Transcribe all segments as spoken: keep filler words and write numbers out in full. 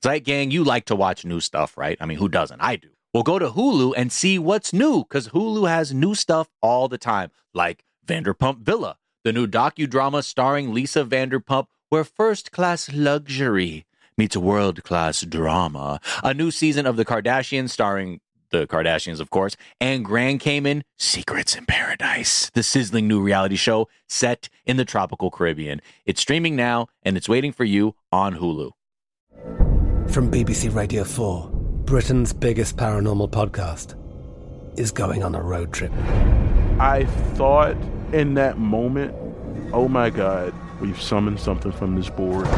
Zeit Gang, you like to watch new stuff, right? I mean, who doesn't? I do. Well, go to Hulu and see what's new, because Hulu has new stuff all the time, like Vanderpump Villa, the new docudrama starring Lisa Vanderpump, where first-class luxury meets world-class drama. A new season of The Kardashians starring the Kardashians, of course, and Grand Cayman, Secrets in Paradise, the sizzling new reality show set in the tropical Caribbean. It's streaming now, and it's waiting for you on Hulu. From B B C Radio four, Britain's biggest paranormal podcast is going on a road trip. I thought in that moment, oh my God, we've summoned something from this board.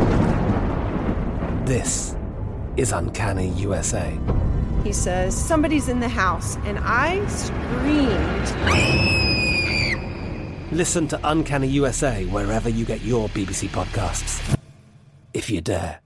This is Uncanny U S A. He says, somebody's in the house, and I screamed. Listen to Uncanny U S A wherever you get your B B C podcasts, if you dare.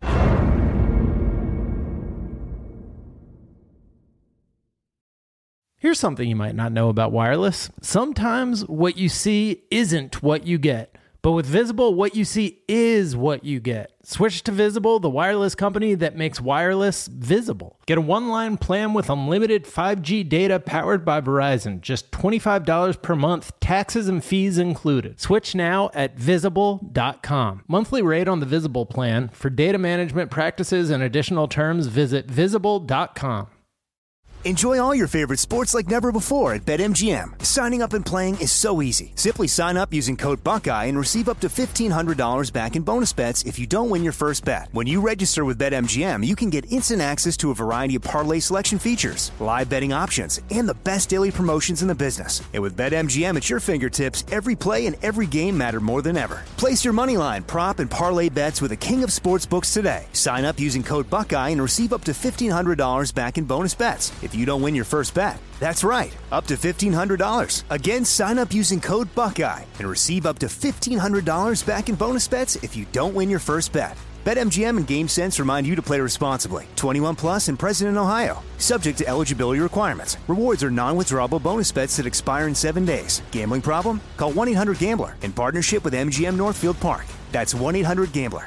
Here's something you might not know about wireless. Sometimes what you see isn't what you get. But with Visible, what you see is what you get. Switch to Visible, the wireless company that makes wireless visible. Get a one-line plan with unlimited five G data powered by Verizon. Just twenty-five dollars per month, taxes and fees included. Switch now at visible dot com. Monthly rate on the Visible plan. For data management practices and additional terms, visit visible dot com. Enjoy all your favorite sports like never before at BetMGM. Signing up and playing is so easy. Simply sign up using code Buckeye and receive up to fifteen hundred dollars back in bonus bets if you don't win your first bet. When you register with BetMGM, you can get instant access to a variety of parlay selection features, live betting options, and the best daily promotions in the business. And with BetMGM at your fingertips, every play and every game matter more than ever. Place your moneyline, prop, and parlay bets with the king of sportsbooks today. Sign up using code Buckeye and receive up to fifteen hundred dollars back in bonus bets if you don't win your first bet. That's right, up to fifteen hundred dollars. Again, sign up using code Buckeye and receive up to fifteen hundred dollars back in bonus bets if you don't win your first bet. BetMGM and GameSense remind you to play responsibly. twenty-one plus and present in Ohio. Subject to eligibility requirements. Rewards are non-withdrawable bonus bets that expire in seven days. Gambling problem? Call one eight hundred gambler in partnership with M G M Northfield Park. That's one eight hundred gambler.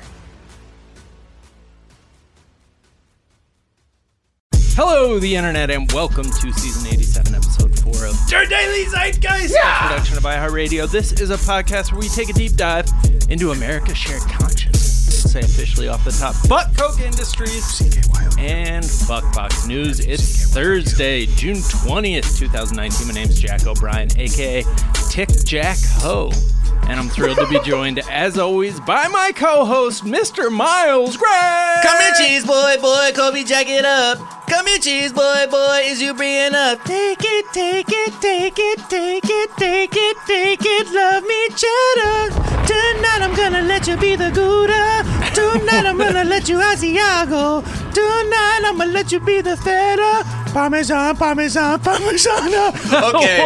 Hello, the internet, and welcome to season eighty-seven, episode four of Your Daily Zeitgeist, yeah! a production of iHeartRadio. This is a podcast where we take a deep dive into America's shared consciousness. We'll say officially off the top, fuck Coke Industries and fuck Fox News. It's Thursday, June twentieth, twenty nineteen. My name's Jack O'Brien, a k a. Tick Jack Ho. And I'm thrilled to be joined, as always, by my co-host, Mister Miles Gray. Come here, cheese boy, boy, Kobe, jack it up. Come here, cheese boy, boy, is you bringing up? Take it, take it, take it, take it, take it, take it, love me cheddar. Tonight I'm gonna let you be the Gouda. Tonight I'm gonna let you Asiago. Tonight I'm gonna let you be the feta. Parmesan, Parmesan, Parmesan. Okay,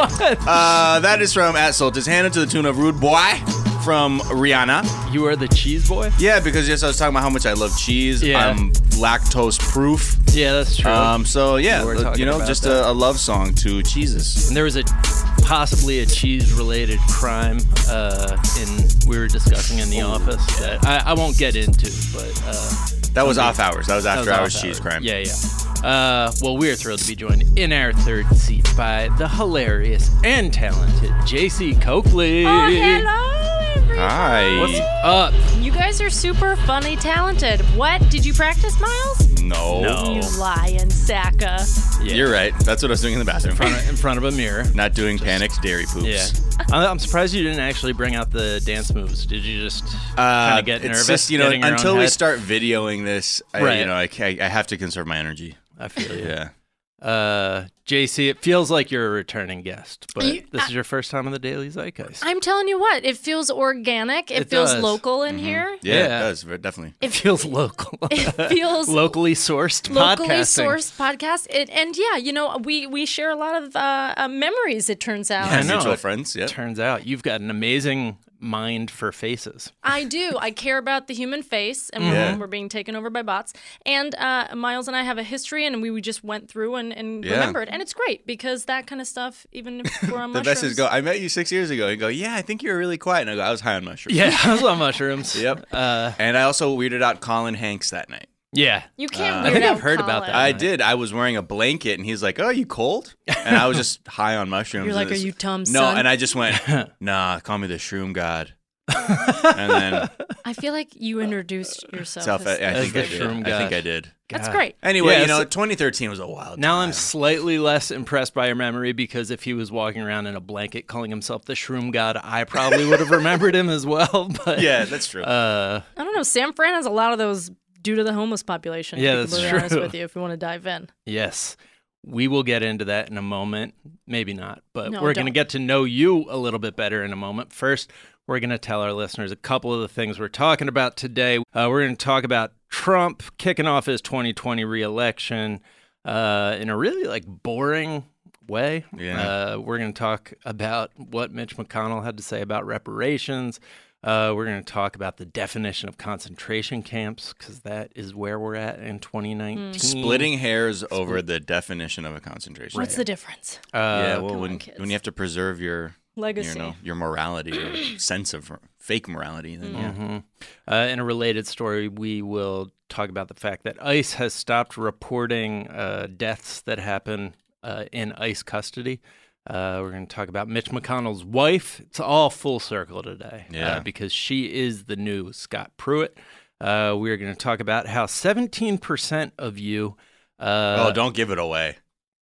uh, that is from at Soltis Hannah to the tune of Rude Boy from Rihanna. You are the cheese boy? Yeah, because yes, I was talking about how much I love cheese. Yeah. I'm lactose proof. Yeah, that's true. Um, so yeah, We you know, just a, a love song to cheeses. And there was a possibly a cheese-related crime uh, in we were discussing in the office that I, I won't get into, but uh, that was off hours. That was after that hours was cheese hours. crime. Yeah, yeah. Uh, well, we are thrilled to be joined in our third seat by the hilarious and talented J C Coakley. Oh, hello, everybody. Hi. What's up? You guys are super funny talented. What? Did you practice, Miles? No. No. You lying Saka. Yeah. You're right. That's what I was doing in the bathroom. In front of, in front of a mirror. Not doing panicked dairy poops. Yeah. I'm surprised you didn't actually bring out the dance moves. Did you just kind Uh, of get it's nervous? just, you know, getting your own until we head? start videoing this, I, Right. you know, I, ca- I have to conserve my energy. I feel you. Yeah. Uh, J C, it feels like you're a returning guest, but You- this I- is your first time on the Daily Zeitgeist. I'm telling you what, it feels organic. It, It feels does. local in here. Yeah, Yeah. it does, very- definitely. It feels local. It feels locally sourced locally podcasting. sourced podcast. It, and yeah, you know, we, we share a lot of uh, uh, memories, it turns out. I know. Mutual It friends, yeah. Turns out you've got an amazing mind for faces. I do. I care about the human face, and Yeah. we're, we're being taken over by bots. And uh, Miles and I have a history, and we, we just went through and, and Yeah. remembered. And it's great because that kind of stuff, even if we're on The mushrooms. best is go, I met you six years ago. And go, yeah, I think you were really quiet. And I go, I was high on mushrooms. Yeah, I was on mushrooms. Yep. Uh, And I also weirded out Colin Hanks that night. Yeah. You can't Uh, weird I think out I've heard about Colin. that. I did. I was wearing a blanket, and he's like, "Oh, you cold?" And I was just high on mushrooms. You're like, and "Are it's- you Tom's No, son?" and I just went, "Nah, call me the shroom god." And then I feel like you introduced yourself. self, I, as- I As think the I did. shroom I think god. I did. That's God. great. Anyway, Yeah, you know, so- twenty thirteen was a wild Now time. I'm slightly less impressed by your memory because if he was walking around in a blanket calling himself the Shroom God, I probably would have remembered him as well. But Yeah, that's true. uh, I don't know. San Fran has a lot of those due to the homeless population. to Yeah, be that's completely honest true. with you, if you want to dive in. yes, we will get into that in a moment. Maybe not, but No, we're going to don't. get to know you a little bit better in a moment. First, we're going to tell our listeners a couple of the things we're talking about today. Uh, we're going to talk about Trump kicking off his twenty twenty reelection uh, in a really like boring way. Yeah. Uh, we're going to talk about what Mitch McConnell had to say about reparations. Uh, we're going to talk about the definition of concentration camps because that is where we're at in twenty nineteen. Splitting hairs over the definition of a concentration What's camp. the difference? Uh, Yeah, well, Come when on, kids. when you have to preserve your Legacy. you know, your morality or sense of fake morality, then yeah. Mhm. Uh, in a related story, we will talk about the fact that ICE has stopped reporting uh, deaths that happen uh, in ICE custody. Uh, we're going to talk about Mitch McConnell's wife. It's all full circle today Yeah. uh, because she is the new Scott Pruitt. Uh, we're going to talk about how seventeen percent of you uh, oh, don't give it away.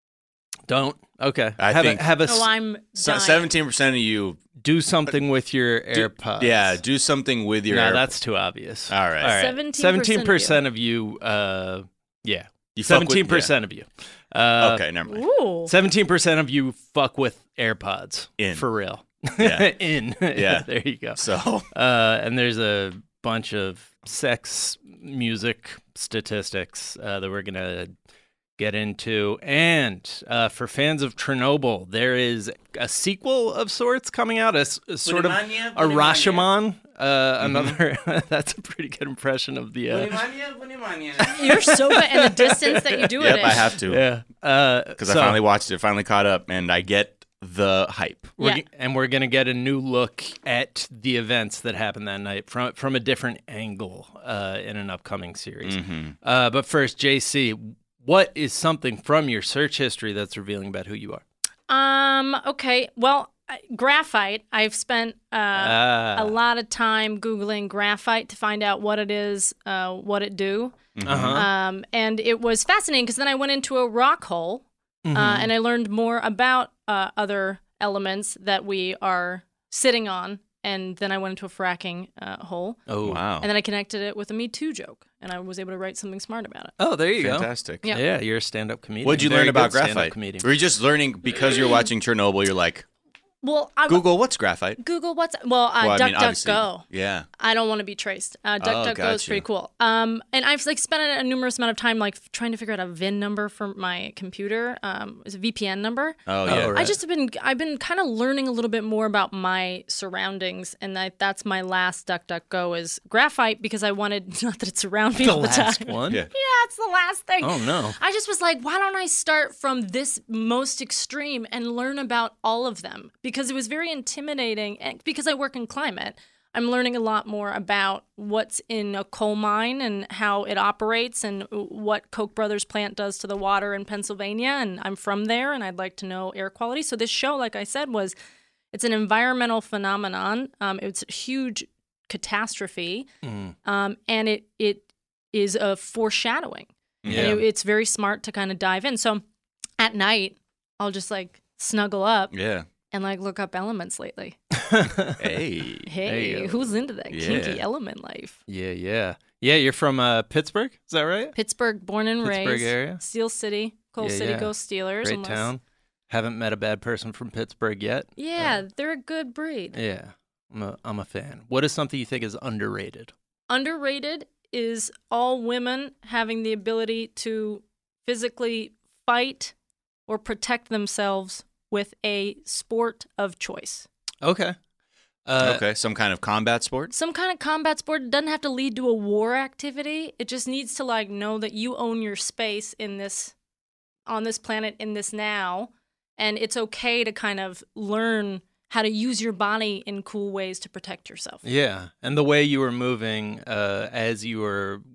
don't. Okay. I have think- a, have a Oh, s- I'm dying. Seventeen percent of you, do something with your do- AirPods. yeah, do something with your. no, Air- that's too obvious. All right. All right. seventeen percent of you. Uh, yeah. You fuck with- Seventeen percent of you. Uh, Okay, never mind. Ooh. Seventeen percent of you fuck with AirPods. In. For real. Yeah. In. Yeah. There you go. So Uh, and there's a bunch of sex music statistics uh, that we're gonna get into. And uh, for fans of Chernobyl, there is a sequel of sorts coming out, a, s- a sort of Vнимание, a vнимание. Rashomon. Uh, Mm-hmm. Another. That's a pretty good impression of the. Uh, You're so good, and the distance that you do yep, it in. I have to yeah. Uh, because so I finally watched it, finally caught up, and I get the hype. We're, Yeah. g- and we're gonna get a new look at the events that happened that night from from a different angle uh, in an upcoming series. Mm-hmm. Uh, but first, J C, what is something from your search history that's revealing about who you are? Um. Okay. Well, I- graphite. I've spent uh, Ah. a lot of time googling graphite to find out what it is, uh, what it do. Uh-huh. Um. And it was fascinating because then I went into a rock hole, uh, and I learned more about uh, other elements that we are sitting on. And then I went into a fracking uh, hole, Oh Wow. and then I connected it with a Me Too joke, and I was able to write something smart about it. Oh, there you Fantastic. go. Yeah. Yeah, you're a stand-up comedian. What'd you Very learn about good stand-up graphite? Comedian. Were you just learning because you're watching Chernobyl? You're like, Well, I Google what's graphite? Google what's well, uh, well, I Duck mean, Duck obviously, Go. yeah. I don't want to be traced. Uh, Oh, Duck Duck Go is gotcha. pretty cool. Um, and I've like spent a, a numerous amount of time like f- trying to figure out a V I N number for my computer. Um, it's a V P N number. Oh yeah. Oh, right. I just have been I've been kind of learning a little bit more about my surroundings, and I, that's my last Duck Duck Go is graphite because I wanted not that it's around me the all the last time. one? Yeah. Yeah, it's the last thing. Oh no. I just was like, why don't I start from this most extreme and learn about all of them? Because it was very intimidating. And because I work in climate, I'm learning a lot more about what's in a coal mine and how it operates and what Koch brothers plant does to the water in Pennsylvania. And I'm from there, and I'd like to know air quality. So this show, like I said, was it's an environmental phenomenon. Um, it's a huge catastrophe, Mm. um, and it it is a foreshadowing. Yeah. And it, it's very smart to kind of dive in. So at night, I'll just like snuggle up Yeah. and like look up elements lately. Hey. Hey, you go. who's into that kinky Yeah. element life? Yeah, yeah. Yeah, you're from uh, Pittsburgh, is that right? Pittsburgh, born and Pittsburgh raised. area? Steel City, Coal Yeah, City, yeah. go Steelers. Great unless- town. Haven't met a bad person from Pittsburgh yet. Yeah, they're a good breed. Yeah, I'm a, I'm a fan. What is something you think is underrated? Underrated is all women having the ability to physically fight or protect themselves with a sport of choice. Okay. Uh, okay. Some kind of combat sport. Some kind of combat sport. It doesn't have to lead to a war activity. It just needs to like know that you own your space in this, on this planet, in this now, and it's okay to kind of learn how to use your body in cool ways to protect yourself. Yeah, and the way you were moving uh, as you were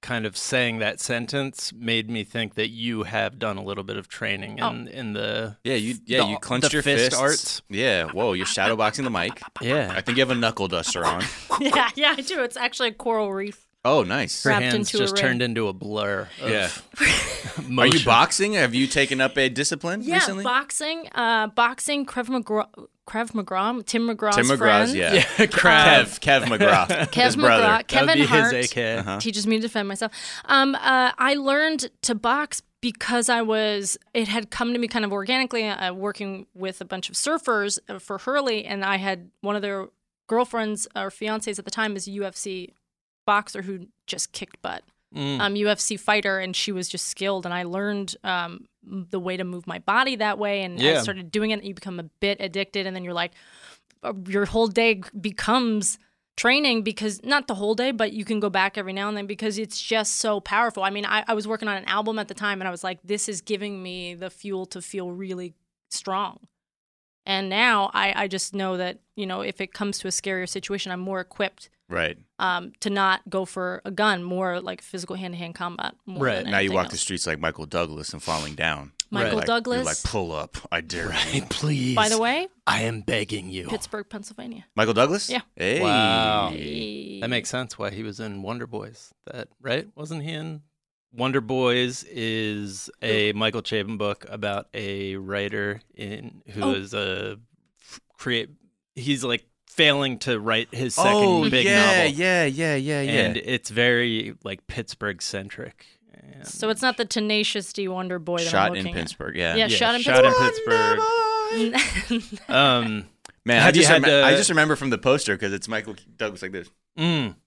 kind of saying that sentence made me think that you have done a little bit of training in, Oh. in the Yeah, you yeah the- you clenched the your fist fists. arts. Yeah, whoa, you're shadowboxing the mic. Yeah. I think you have a knuckle duster on. Yeah, yeah, I do. It's actually a coral reef. Oh, nice. Her Wrapped hands into a just ring. turned into a blur. Of Yeah. motion. Are you boxing? Have you taken up a discipline Yeah, recently? boxing, uh, boxing, Krav McGraw, Krav McGraw, Tim McGraw's Tim McGraw's, friend. yeah. Yeah, Kev, Kev McGraw, Kev his brother. McGraw, That would Kevin be Hart his A K. Uh-huh. teaches me to defend myself. Um, uh, I learned to box because I was, it had come to me kind of organically, uh, working with a bunch of surfers uh, for Hurley, and I had one of their girlfriends or fiancés at the time is a U F C boxer who just kicked butt. Mm. Um, U F C fighter, and she was just skilled, and I learned um, the way to move my body that way, and I Yeah. started doing it, and you become a bit addicted, and then you're like, uh, your whole day becomes training, because not the whole day, but you can go back every now and then because it's just so powerful. I mean, I, I was working on an album at the time, and I was like, this is giving me the fuel to feel really strong. And now I, I just know that, you know, if it comes to a scarier situation, I'm more equipped Right. um, to not go for a gun, more like physical hand-to-hand combat. More Right. than Now you anything walk else. the streets like Michael Douglas and falling down. Michael Like, Douglas. You're like, pull up. I dare you. Right, please. By the way, I am begging you. Pittsburgh, Pennsylvania. Michael Douglas? Yeah. Hey. Wow. Hey. That makes sense why he was in Wonder Boys. That right? Wasn't he in Wonder Boys? Is a Michael Chabon book about a writer in who Oh. is a f- create. He's like failing to write his second Oh, big yeah, novel. yeah, yeah, yeah, yeah. And it's very like Pittsburgh centric. And So it's not the Tenacious D Wonder Boy that I'm shot looking in at. Pittsburgh. Yeah. Yeah, shot in shot Pittsburgh. in Pittsburgh. Um, Man, I Have you just, had remem- to- I just remember from the poster because it's Michael Douglas like this. mm,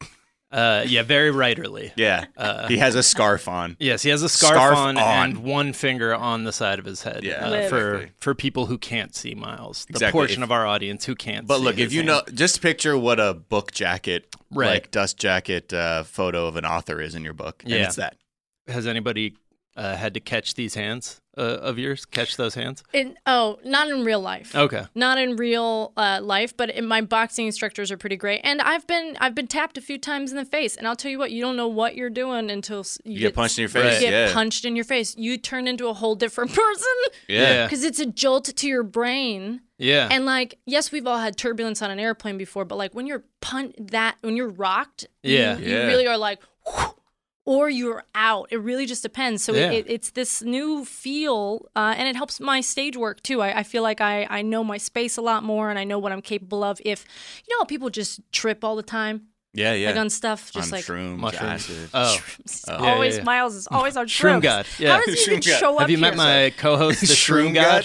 uh, yeah, very writerly. Yeah. Uh, he has a scarf on. Yes, he has a scarf, Scarf on, on. and one finger on the side of his head. Yeah, uh, Live. for exactly. for people who can't see Miles, the Exactly. portion If- of our audience who can't. But see look, if his you hand. know, just picture what a book jacket, Right. like dust jacket uh, photo of an author is in your book. And Yeah. it's that. has anybody uh, had to catch these hands uh, of yours? Catch those hands? In, oh, not in real life. Okay. Not in real uh, life, but in my boxing instructors are pretty great. And I've been I've been tapped a few times in the face, and I'll tell you what, you don't know what you're doing until s- you, You get punched in your face, Right. You get yeah. punched in your face. You turn into a whole different person Yeah. because it's a jolt to your brain. Yeah. And like, yes, we've all had turbulence on an airplane before, but like when you're pun that when you're rocked, you- Yeah. you, Yeah. really are like, whew, or you're out. It really just depends. So Yeah. it, it's this new feel, uh, and it helps my stage work too. I, I feel like I I know my space a lot more, and I know what I'm capable of. If you know, how people just trip all the time, Yeah, yeah. like on stuff, just on like. shrooms, Mushrooms. acid. Oh. It's Oh. Yeah, always yeah, yeah. Miles is always on Shroom shrooms. God, yeah. How does he even Shroom God. show up Have you here? met my co-host, the Shroom God?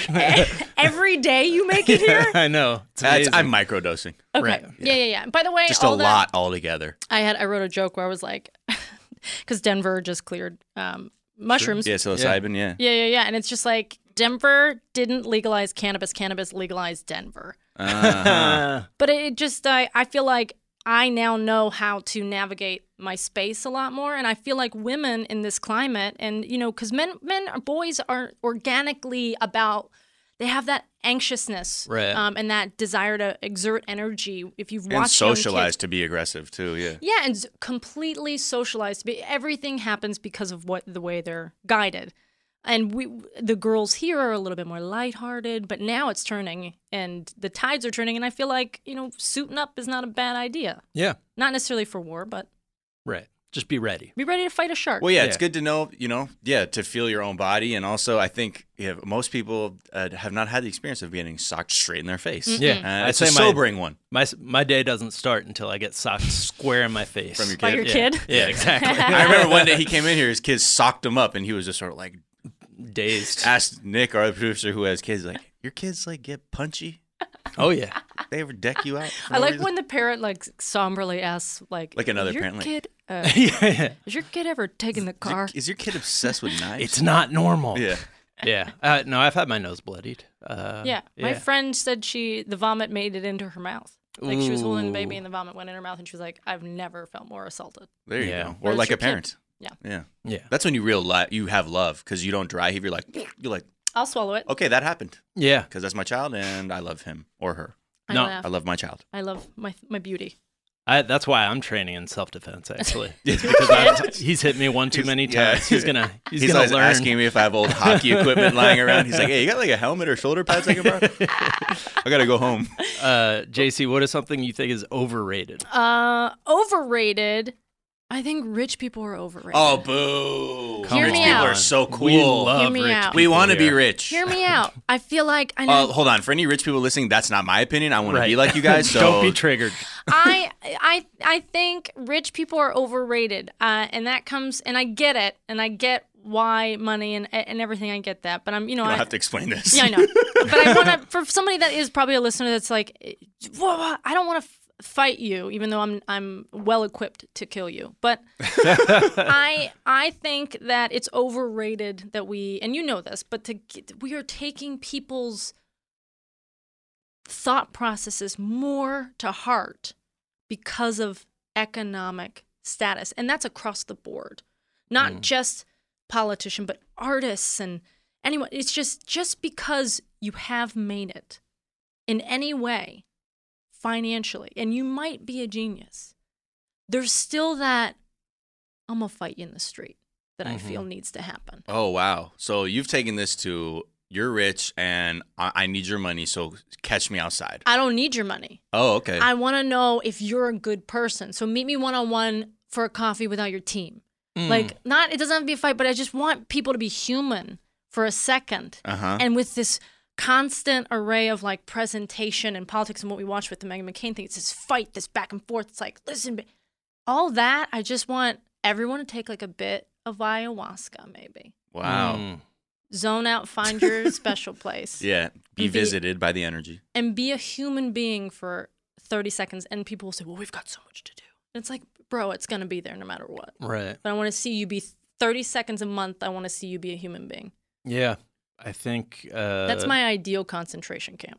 Every day you make it here? I know. It's That's, amazing. I'm microdosing. Okay. Right. Yeah, yeah, yeah. By the way, Just all a that, lot altogether. I had I wrote a joke where I was like, because Denver just cleared um, mushrooms. Yeah, psilocybin, yeah. yeah, yeah, yeah. And it's just like Denver didn't legalize cannabis. Cannabis legalized Denver. Uh-huh. But it just I I feel like I now know how to navigate my space a lot more, and I feel like women in this climate, and you know, because men men or boys are organically about. They have that anxiousness Right. um, and that desire to exert energy. If you've and watched young kids- socialized to be aggressive, too, yeah. yeah, and s- completely socialized. But everything happens because of what the way they're guided. And we, the girls here are a little bit more lighthearted, but now it's turning, and the tides are turning. And I feel like you know, suiting up is not a bad idea. Yeah. Not necessarily for war, but Right. Just be ready. be ready to fight a shark. Well, yeah, Yeah. it's good to know, you know, yeah, to feel your own body. And also, I think yeah, most people uh, have not had the experience of getting socked straight in their face. Mm-mm. Yeah. Uh, I'd it's a say my- sobering one. My my day doesn't start until I get socked square in my face. From your By kid? your Yeah. kid. Yeah, exactly. I remember one day he came in here, his kids socked him up, and he was just sort of like, Dazed. asked Nick, our other producer who has kids, like, your kids, like, get punchy? Oh, yeah. They ever deck you out? for I no like reason? when the parent like somberly asks, like, Like another "Is your parent, like- kid, uh, yeah. is your kid ever taken the Is your- car?" Is your kid obsessed with knives? It's not normal. Yeah. Yeah. Uh, no, I've had my nose bloodied. Uh, Yeah, my yeah. friend said she the vomit made it into her mouth. Like she was holding the baby Ooh. and the vomit went in her mouth, and she was like, "I've never felt more assaulted." There you Yeah. go. But Or it's like your a parent. kid. Yeah. Yeah. Yeah. That's when you real li- you have love because you don't dry heave. You're like, you're like, I'll swallow it. okay, that happened Yeah. because that's my child and I love him or her. I No, laugh. I love my child. I love my my beauty. I, that's why I'm training in self-defense, actually. It's because I've, he's hit me one too many times. Yeah. He's gonna he's, he's gonna always learn. asking me if I have old hockey equipment lying around. He's like, hey, you got like a helmet or shoulder pads I can borrow? I gotta go home. Uh, J C, what is something you think is overrated? Uh, overrated. I think rich people are overrated. Oh, boo. Hear rich me people out. are so cool. We love Hear me rich out. people We want to be here. rich. Hear me out. I feel like I Uh, know. hold on. For any rich people listening, that's not my opinion. I want to be Right. like you guys. So Don't be triggered. I I I think rich people are overrated, uh, and that comes. And I get it, and I get why money and and everything. I get that, but I'm you know You don't I have to explain this. yeah I know, but I want to for somebody that is probably a listener that's like, whoa, whoa, I don't want to. F- fight you even though I'm I'm well equipped to kill you, but I I think that it's overrated that we, and you know this, but to get, we are taking people's thought processes more to heart because of economic status, and that's across the board, not mm. just politician but artists and anyone. It's just just because you have made it in any way financially, and you might be a genius, there's still that I'm gonna fight you in the street that mm-hmm. I feel needs to happen. Oh, wow. So you've taken this to you're rich and I, I need your money, so catch me outside. I don't need your money. Oh, okay. I want to know if you're a good person. So meet me one-on-one for a coffee without your team. Mm. Like, not, it doesn't have to be a fight, but I just want people to be human for a second. Uh-huh. And with this constant array of like presentation and politics and what we watch with the Meghan McCain thing, it's this fight, this back and forth. It's like, listen, all that, I just want everyone to take like a bit of ayahuasca, maybe. Wow. Mm. Zone out, find your special place. Yeah, be, be visited by the energy. And be a human being for thirty seconds. And people will say, well, we've got so much to do. And it's like, bro, it's going to be there no matter what. Right. But I want to see you be thirty seconds a month. I want to see you be a human being. Yeah. I think uh, that's my ideal concentration camp.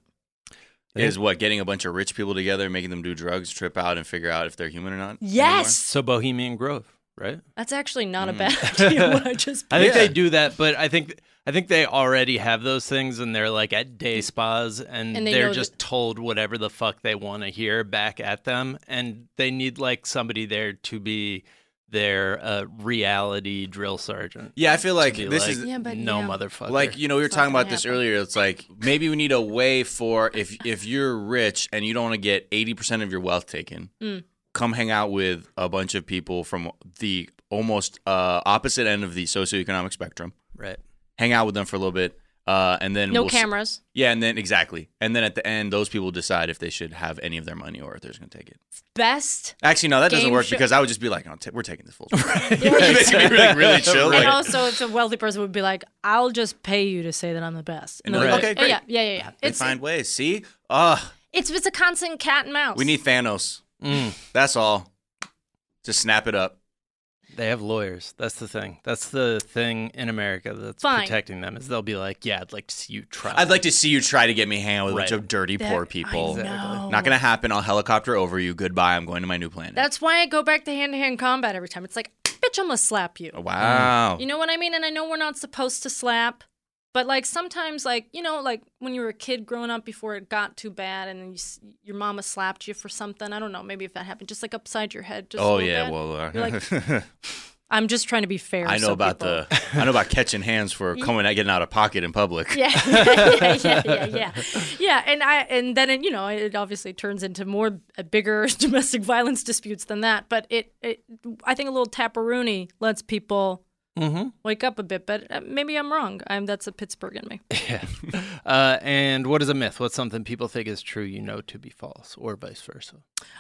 Is what, getting a bunch of rich people together, making them do drugs, trip out, and figure out if they're human or not? Yes. Anymore? So Bohemian Grove, right? That's actually not Mm. a bad idea. What I just I think Yeah. they do that, but I think I think they already have those things, and they're like at day spas, and, And they they're know just that- told whatever the fuck they want to hear back at them, and they need like somebody there to be their uh, reality drill sergeant. Yeah, I feel like To be this like, is Yeah, but no yeah. motherfucker. like, you know, we were It's not talking gonna about this happen. earlier. It's like maybe we need a way for if if you're rich and you don't want to get eighty percent of your wealth taken, Mm. come hang out with a bunch of people from the almost uh, opposite end of the socioeconomic spectrum. right. Hang out with them for a little bit. Uh, and then No we'll s- cameras. yeah, and then exactly. And then at the end, those people decide if they should have any of their money or if they're just going to take it. Best. Actually, no, that doesn't Game work show- because I would just be like, no, t- we're taking this full. Yeah, It's gonna be really, really chill. And Like, also, it's a wealthy person would be like, "I'll just pay you to say that I'm the best." And they're they're like, like, "Okay, great." Yeah, yeah, yeah, yeah. they It's find ways. See? Ugh. it's it's a constant cat and mouse. We need Thanos. Mm. That's all. Just snap it up. They have lawyers. That's the thing. That's the thing in America that's Fine. protecting them. Is they'll be like, yeah, I'd like to see you try. I'd like to see you try to get me hang out with a bunch Right. of dirty, That- poor I people. know. Not gonna happen. I'll helicopter over you. Goodbye. I'm going to my new planet. That's why I go back to hand to hand combat every time. It's like, bitch, I'm gonna slap you. wow. You know what I mean? And I know we're not supposed to slap, but like sometimes, like you know, like when you were a kid growing up before it got too bad, and then you, s- your mama slapped you for something. I don't know. Maybe if that happened, just like upside your head. Just a Oh little yeah. bit. Well, uh, You're like, I'm just trying to be fair. I know so about people- the. I know about catching hands for coming out, getting out of pocket in public. Yeah, yeah, yeah, yeah, yeah, yeah. And I and then it, you know it obviously turns into more uh, bigger domestic violence disputes than that. But it, it I think a little tapperoonie lets people Mm-hmm. wake up a bit. But uh, maybe I'm wrong. I'm that's a Pittsburgh in me. Yeah. Uh, and what is a myth? What's something people think is true you know to be false, or vice versa?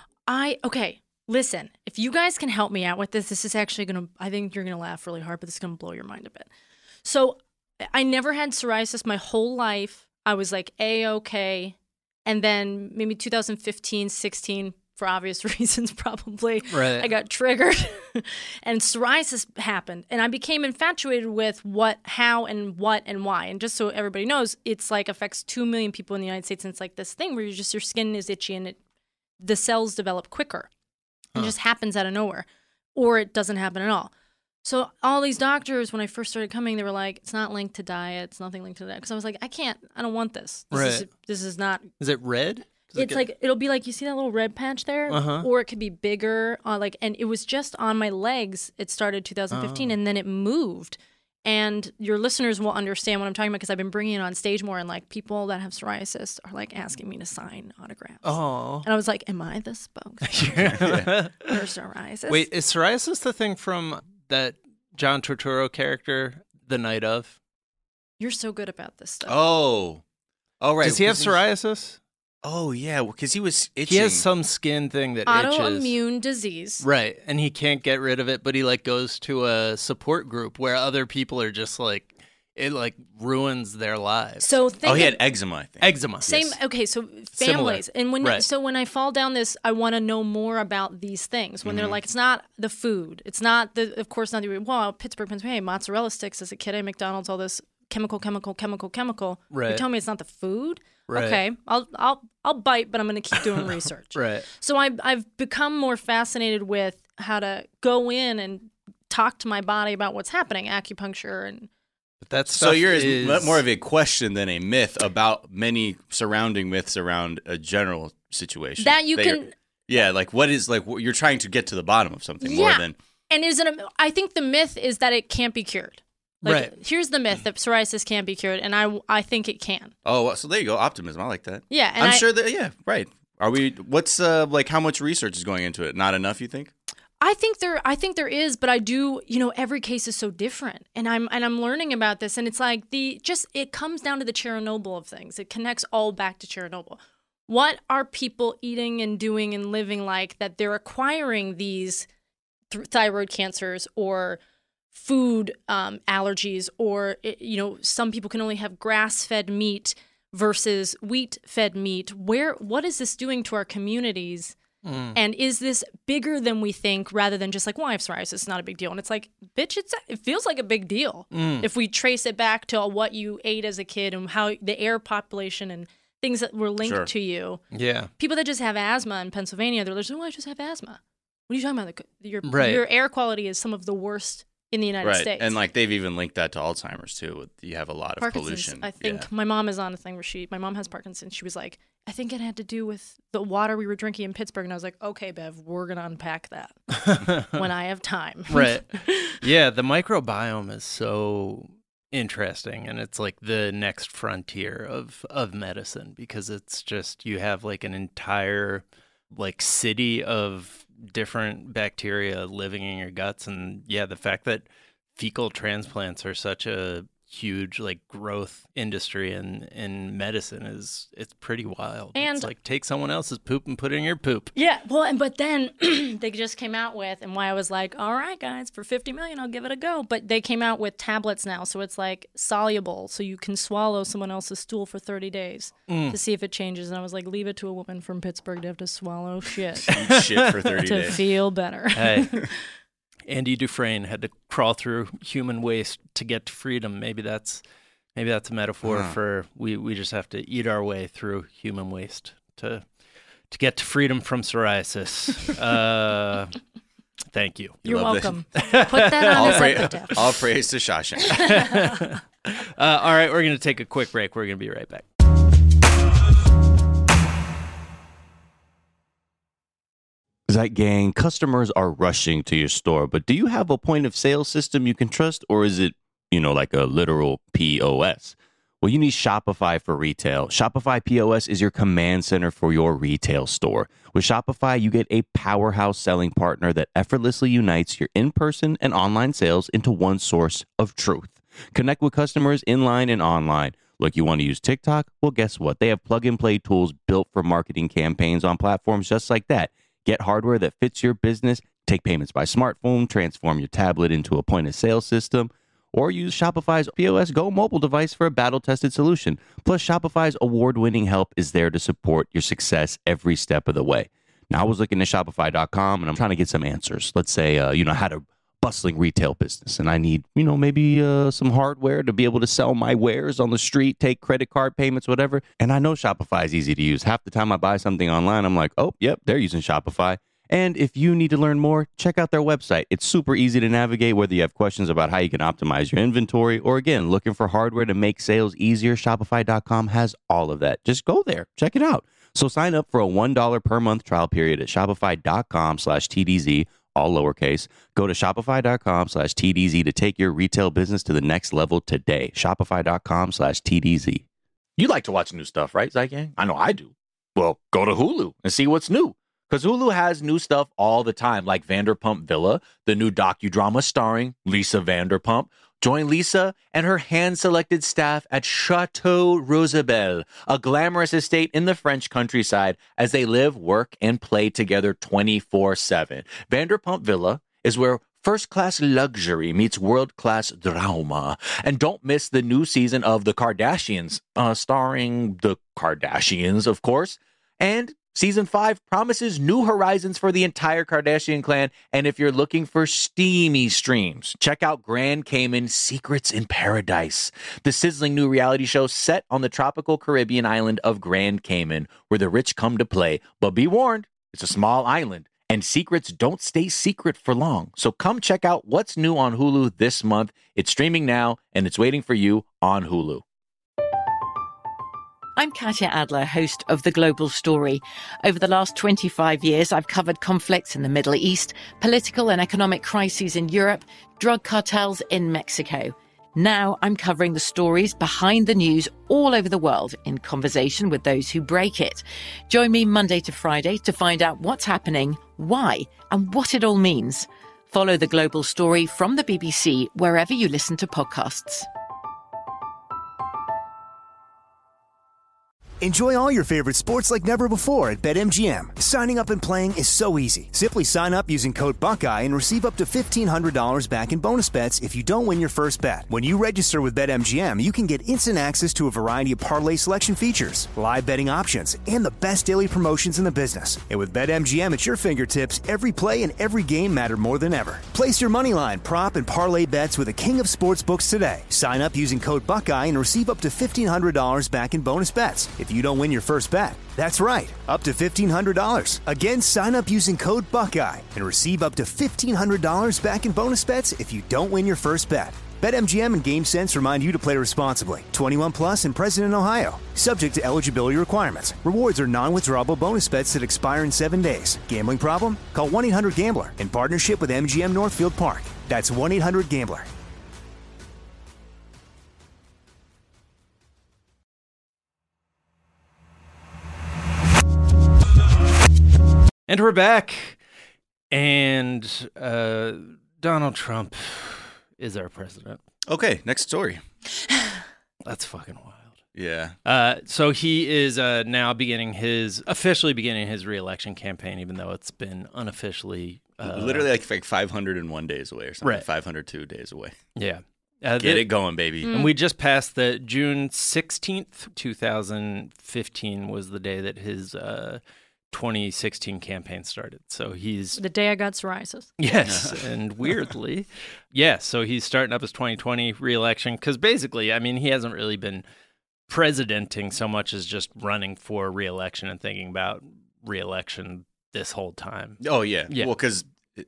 I okay. Listen, if you guys can help me out with this, this is actually gonna. I think you're gonna laugh really hard, but this is gonna blow your mind a bit. So, I never had psoriasis my whole life. I was like A-okay, and then maybe two thousand fifteen, sixteen, for obvious reasons, probably. Right. I got triggered, and psoriasis happened, and I became infatuated with what, how, and what, and why. And just so everybody knows, it's like affects two million people in the United States, and it's like this thing where you just your skin is itchy and it the cells develop quicker. It just happens out of nowhere, or it doesn't happen at all. So all these doctors, when I first started coming, they were like, "It's not linked to diet. It's nothing linked to that." Because I was like, "I can't. I don't want this. This is Right. this is not." Is it red? It's like, it'll be like, you see that little red patch there? Uh-huh. Or it could be bigger. Uh, like, and it was just on my legs. It started two thousand fifteen, Oh. and then it moved. And your listeners will understand what I'm talking about because I've been bringing it on stage more, and like people that have psoriasis are like asking me to sign autographs. Oh. And I was like, am I the spokesperson for psoriasis? Wait, is psoriasis the thing from that John Turturro character, The Night Of? You're so good about this stuff. Oh. Oh, right. Does he have Wasn't psoriasis? Oh, yeah, because he was itching. He has some skin thing that itches. Autoimmune disease. Right, and he can't get rid of it, but he like goes to a support group where other people are just like, it like ruins their lives. So think Oh, he of- had eczema, I think. Eczema. Same. Yes. Okay, so Similar. families, and when Right. so when I fall down this, I want to know more about these things. When Mm-hmm. they're like, it's not the food, it's not the, of course, not the. Well, Pittsburgh, Pennsylvania, mozzarella sticks as a kid at McDonald's, all this chemical, chemical, chemical, chemical. Right. You're telling me it's not the food? Right. Okay, I'll I'll I'll bite, but I'm going to keep doing research. Right. So I I've become more fascinated with how to go in and talk to my body about what's happening, acupuncture and. But that's So yours is more of a question than a myth about many surrounding myths around a general situation. That you you're- can- Yeah, like what is, like what- you're trying to get to the bottom of something Yeah. more than. And is it? A, I think the myth is that it can't be cured. Like, Right. Here's the myth that psoriasis can't be cured, and I I think it can. Oh, well, so there you go. Optimism. I like that. Yeah, and I'm I- sure that, yeah, right. Are we, what's, uh, like, how much research is going into it? Not enough, you think? I think there I think there is, but I do, you know, every case is so different. And I'm and I'm learning about this, and it's like the just it comes down to the Chernobyl of things. It connects all back to Chernobyl. What are people eating and doing and living like that they're acquiring these th- thyroid cancers or food um, allergies, or it, you know, some people can only have grass-fed meat versus wheat-fed meat. Where what is this doing to our communities? And is this bigger than we think rather than just like, well, I have psoriasis, it's not a big deal. And it's like, bitch, it's, it feels like a big deal Mm. if we trace it back to what you ate as a kid and how the air population and things that were linked Sure. to you. Yeah. People that just have asthma in Pennsylvania, they're like, oh, I just have asthma. What are you talking about? The- Your, Right. your air quality is some of the worst in the United right. States. And like they've even linked that to Alzheimer's too. You have a lot of Parkinson's, pollution. I think Yeah. my mom is on a thing where she, my mom has Parkinson's. She was like, I think it had to do with the water we were drinking in Pittsburgh. And I was like, okay, Bev, we're going to unpack that when I have time. Right. Yeah, the microbiome is so interesting, and it's like the next frontier of of medicine, because it's just, you have like an entire like city of different bacteria living in your guts. And yeah, the fact that fecal transplants are such a huge like growth industry in in medicine is, it's pretty wild. And- it's like, take someone else's poop and put it in your poop. Yeah, well, and but then they just came out with, and why I was like, all right, guys, for fifty million, I'll give it a go. But they came out with tablets now, so it's like soluble, so you can swallow someone else's stool for thirty days Mm. to see if it changes. And I was like, leave it to a woman from Pittsburgh to have to swallow shit, Eat shit for thirty to days. feel better. Hey, Andy Dufresne had to crawl through human waste to get to freedom. Maybe that's maybe that's a metaphor Huh. for we, we just have to eat our way through human waste to to get to freedom from psoriasis. Uh, thank you. You're love welcome. Put that on all, his pra- epitaph. all praise to Shawshank. uh, all right, we're going to take a quick break. We're going to be right back. Zeit Gang, customers are rushing to your store, but do you have a point of sale system you can trust, or is it, you know, like a literal P O S? Well, you need Shopify for retail. Shopify P O S is your command center for your retail store. With Shopify, you get a powerhouse selling partner that effortlessly unites your in-person and online sales into one source of truth. Connect with customers inline and online. Look, you want to use TikTok? Well, guess what? They have plug-and-play tools built for marketing campaigns on platforms just like that. Get hardware that fits your business, take payments by smartphone, transform your tablet into a point-of-sale system, or use Shopify's P O S Go mobile device for a battle-tested solution. Plus, Shopify's award-winning help is there to support your success every step of the way. Now, I was looking at Shopify dot com, and I'm trying to get some answers. Let's say, uh, you know, I had a bustling retail business, and I need, you know, maybe uh, some hardware to be able to sell my wares on the street, take credit card payments, whatever. And I know Shopify is easy to use. Half the time I buy something online, I'm like, oh, yep, they're using Shopify. And if you need to learn more, check out their website. It's super easy to navigate, whether you have questions about how you can optimize your inventory or, again, looking for hardware to make sales easier. Shopify dot com has all of that. Just go there. Check it out. So sign up for a one dollar per month trial period at shopify.com slash TDZ, all lowercase. Go to shopify.com slash TDZ to take your retail business to the next level today. Shopify.com slash TDZ. You like to watch new stuff, right, Zygang? I know I do. Well, go to Hulu and see what's new. Because Hulu has new stuff all the time, like Vanderpump Villa, the new docudrama starring Lisa Vanderpump. Join Lisa and her hand-selected staff at Chateau Rosabelle, a glamorous estate in the French countryside, as they live, work, and play together twenty-four seven. Vanderpump Villa is where first-class luxury meets world-class drama. And don't miss the new season of The Kardashians, uh, starring the Kardashians, of course. And Season five promises new horizons for the entire Kardashian clan, and if you're looking for steamy streams, check out Grand Cayman Secrets in Paradise, the sizzling new reality show set on the tropical Caribbean island of Grand Cayman, where the rich come to play. But be warned, it's a small island, and secrets don't stay secret for long. So come check out what's new on Hulu this month. It's streaming now, and it's waiting for you on Hulu. I'm Katya Adler, host of The Global Story. Over the last twenty-five years, I've covered conflicts in the Middle East, political and economic crises in Europe, drug cartels in Mexico. Now I'm covering the stories behind the news all over the world in conversation with those who break it. Join me Monday to Friday to find out what's happening, why, and what it all means. Follow The Global Story from the B B C wherever you listen to podcasts. Enjoy all your favorite sports like never before at BetMGM. Signing up and playing is so easy. Simply sign up using code Buckeye and receive up to fifteen hundred dollars back in bonus bets if you don't win your first bet. When you register with BetMGM, you can get instant access to a variety of parlay selection features, live betting options, and the best daily promotions in the business. And with BetMGM at your fingertips, every play and every game matter more than ever. Place your moneyline, prop, and parlay bets with the king of sportsbooks today. Sign up using code Buckeye and receive up to fifteen hundred dollars back in bonus bets if you don't win your first bet. That's right, up to fifteen hundred dollars. Again, sign up using code Buckeye and receive up to fifteen hundred dollars back in bonus bets if you don't win your first bet. BetMGM and GameSense remind you to play responsibly. twenty-one plus and present in Ohio. Subject to eligibility requirements. Rewards are non-withdrawable bonus bets that expire in seven days. Gambling problem? Call one eight hundred gambler in partnership with M G M Northfield Park. That's one eight hundred gambler. And we're back. And uh, Donald Trump is our president. Okay, next story. That's fucking wild. Yeah. Uh, so he is uh, now beginning his, officially beginning his re-election campaign, even though it's been unofficially. Uh, Literally like, like five hundred one days away or something. Right. five hundred two days away. Yeah. Uh, Get the, it going, baby. And we just passed the June sixteenth, twenty fifteen was the day that his uh, twenty sixteen campaign started. So he's... The day I got psoriasis. Yes, and weirdly, yeah, so he's starting up his twenty twenty re-election because basically, I mean, he hasn't really been presidenting so much as just running for re-election and thinking about re-election this whole time. Oh, yeah. Yeah. Well, because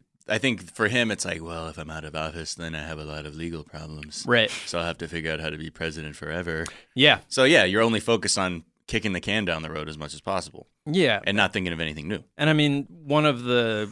I think for him, it's like, well, if I'm out of office, then I have a lot of legal problems. Right. So I'll have to figure out how to be president forever. Yeah. So, yeah, you're only focused on kicking the can down the road as much as possible. Yeah. And not thinking of anything new. And I mean, one of the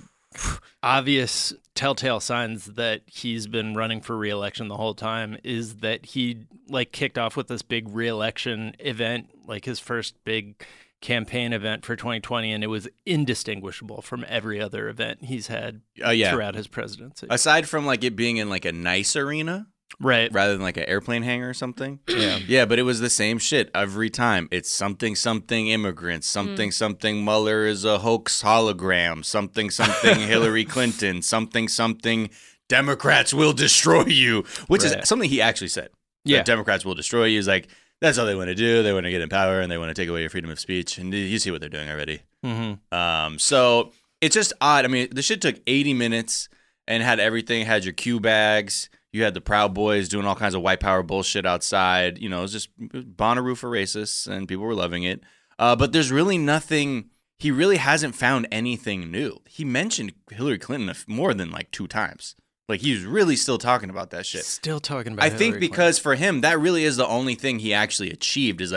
obvious telltale signs that he's been running for re-election the whole time is that he like kicked off with this big re-election event, like his first big campaign event for twenty twenty, and it was indistinguishable from every other event he's had uh, yeah. throughout his presidency. Aside from like it being in like a nice arena. Right. Rather than like an airplane hangar or something. Yeah. Yeah, but it was the same shit every time. It's something, something immigrants, something, mm. something Mueller is a hoax hologram, something, something Hillary Clinton, something, something Democrats will destroy you, which right. is something he actually said. Yeah. Democrats will destroy you. Is like, that's all they want to do. They want to get in power and they want to take away your freedom of speech. And you see what they're doing already. Mm-hmm. Um, so it's just odd. I mean, the shit took eighty minutes and had everything, had your Q bags. You had the Proud Boys doing all kinds of white power bullshit outside. You know, it was just Bonnaroo for racists, and people were loving it. Uh, but there's really nothing. He really hasn't found anything new. He mentioned Hillary Clinton more than like two times. Like he's really still talking about that shit. Still talking about. I Hillary think because Clinton. for him, that really is the only thing he actually achieved. Is like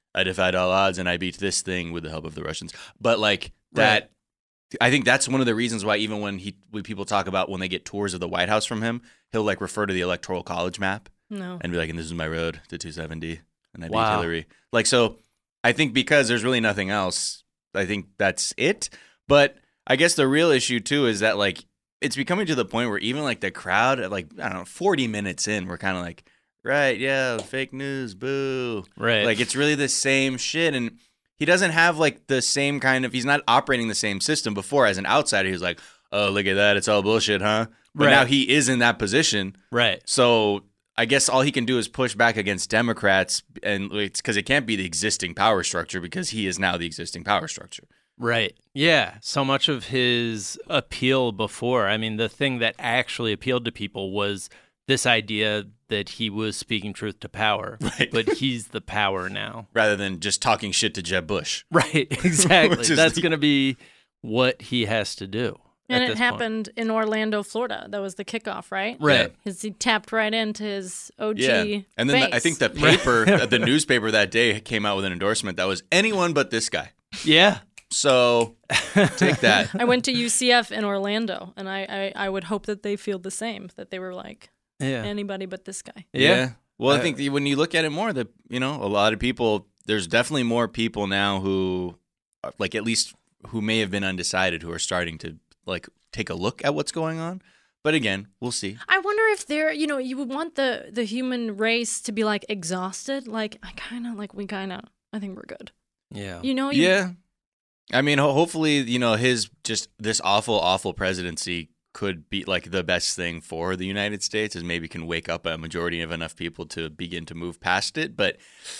I defied all odds and I beat this thing with the help of the Russians. But like that, right. I think that's one of the reasons why even when he when people talk about when they get tours of the White House from him, he'll like refer to the Electoral College map no. and be like, and this is my road to two seventy, and I wow. beat Hillary. Like, so I think because there's really nothing else, I think that's it. But I guess the real issue too is that like it's becoming to the point where even like the crowd at like, I don't know, forty minutes in, we're kind of like, right, yeah, fake news, boo. Right. Like it's really the same shit. And he doesn't have like the same kind of, he's not operating the same system. Before as an outsider, he was like, oh, look at that. It's all bullshit, huh? But right. now he is in that position. Right. So I guess all he can do is push back against Democrats, and it's because it can't be the existing power structure because he is now the existing power structure. Right. Yeah. So much of his appeal before, I mean, the thing that actually appealed to people was this idea that he was speaking truth to power, right. but he's the power now. Rather than just talking shit to Jeb Bush. Right, exactly. That's the... going to be what he has to do. And it happened point. in Orlando, Florida. That was the kickoff, right? Right. His, he tapped right into his O G Yeah. And then face. the, I think the paper, the newspaper that day came out with an endorsement that was anyone but this guy. Yeah. So take that. I went to U C F in Orlando, and I, I, I would hope that they feel the same, that they were like, yeah. anybody but this guy. Yeah. yeah. Well, I think the, when you look at it more, that, you know, a lot of people, there's definitely more people now who, like, at least who may have been undecided, who are starting to, like, take a look at what's going on. But again, we'll see. I wonder if they're, you know, you would want the, the human race to be, like, exhausted. Like, I kind of, like, we kind of, I think we're good. Yeah. You know? You, yeah. I mean, ho- hopefully, you know, his just this awful, awful presidency could be like the best thing for the United States, is maybe can wake up a majority of enough people to begin to move past it. But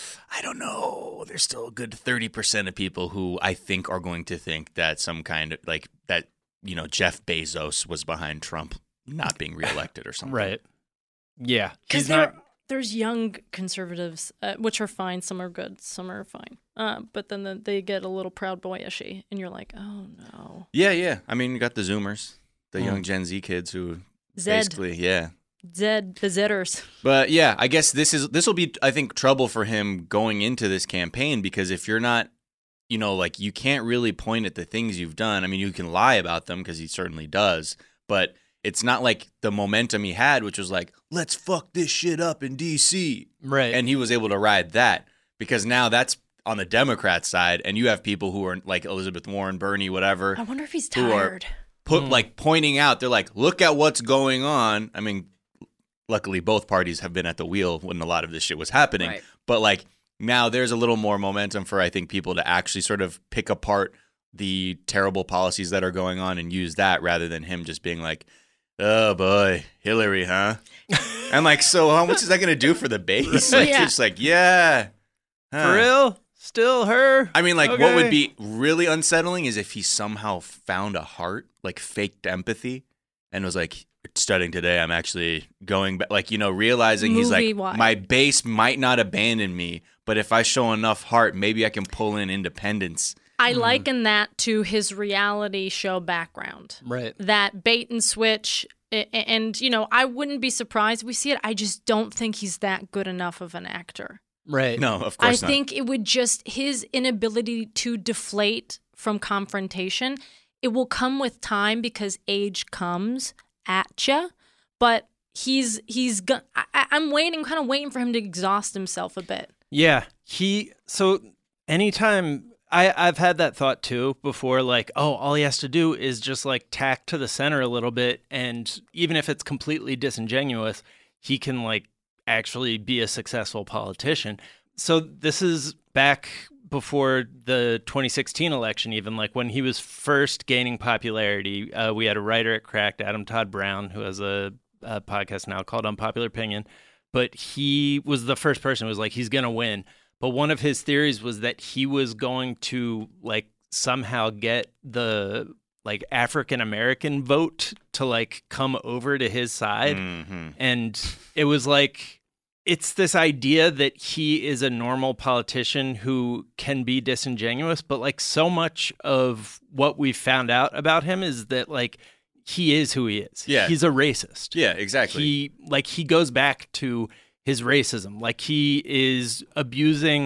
I don't know. There's still a good thirty percent of people who I think are going to think that some kind of like that, you know, Jeff Bezos was behind Trump not being reelected or something. Right. Yeah. Because there, there's young conservatives, uh, which are fine. Some are good. Some are fine. Uh, but then the, they get a little Proud Boy-ishy, and you're like, oh, no. Yeah, yeah. I mean, you got the Zoomers, the mm. young Gen Z kids who Zed. basically, yeah. Zed, the Zedders. But yeah, I guess this is this will be, I think, trouble for him going into this campaign, because if you're not, you know, like you can't really point at the things you've done. I mean, you can lie about them because he certainly does, but it's not like the momentum he had, which was like, let's fuck this shit up in D C. Right. And he was able to ride that, because now that's on the Democrat side, and you have people who are like Elizabeth Warren, Bernie, whatever. I wonder if he's who tired. Are put mm. like pointing out, they're like, look at what's going on. I mean, luckily both parties have been at the wheel when a lot of this shit was happening. Right. But like now there's a little more momentum for, I think, people to actually sort of pick apart the terrible policies that are going on and use that, rather than him just being like, oh boy, Hillary, huh? And like, so how much is that going to do for the base? Like, yeah. It's like, yeah. Huh. For real? Still her? I mean, like, okay. What would be really unsettling is if he somehow found a heart, like faked empathy, and was like, studying today, I'm actually going back, like, you know, realizing Movie he's like, wise. my base might not abandon me, but if I show enough heart, maybe I can pull in independence. I liken that to his reality show background. Right. That bait and switch. And, you know, I wouldn't be surprised if we see it. I just don't think he's that good enough of an actor. Right. No, of course I not. think it would just, his inability to deflate from confrontation, it will come with time because age comes at you. But he's, he's, go- I, I'm waiting, kind of waiting for him to exhaust himself a bit. Yeah. He, so anytime, I, I've had that thought too before, like, oh, all he has to do is just like tack to the center a little bit. And even if it's completely disingenuous, he can like actually be a successful politician. So this is back before the twenty sixteen election, even like when he was first gaining popularity. Uh, we had a writer at Cracked, Adam Todd Brown, who has a, a podcast now called Unpopular Opinion. But he was the first person who was like, he's going to win. But one of his theories was that he was going to like somehow get the like African American vote to like come over to his side. Mm-hmm. And it was like, it's this idea that he is a normal politician who can be disingenuous, but like so much of what we found out about him is that like he is who he is. Yeah. He's a racist. Yeah, exactly. He like he goes back to his racism. Like he is abusing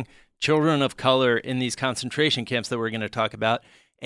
children of color in these concentration camps that we're going to talk about.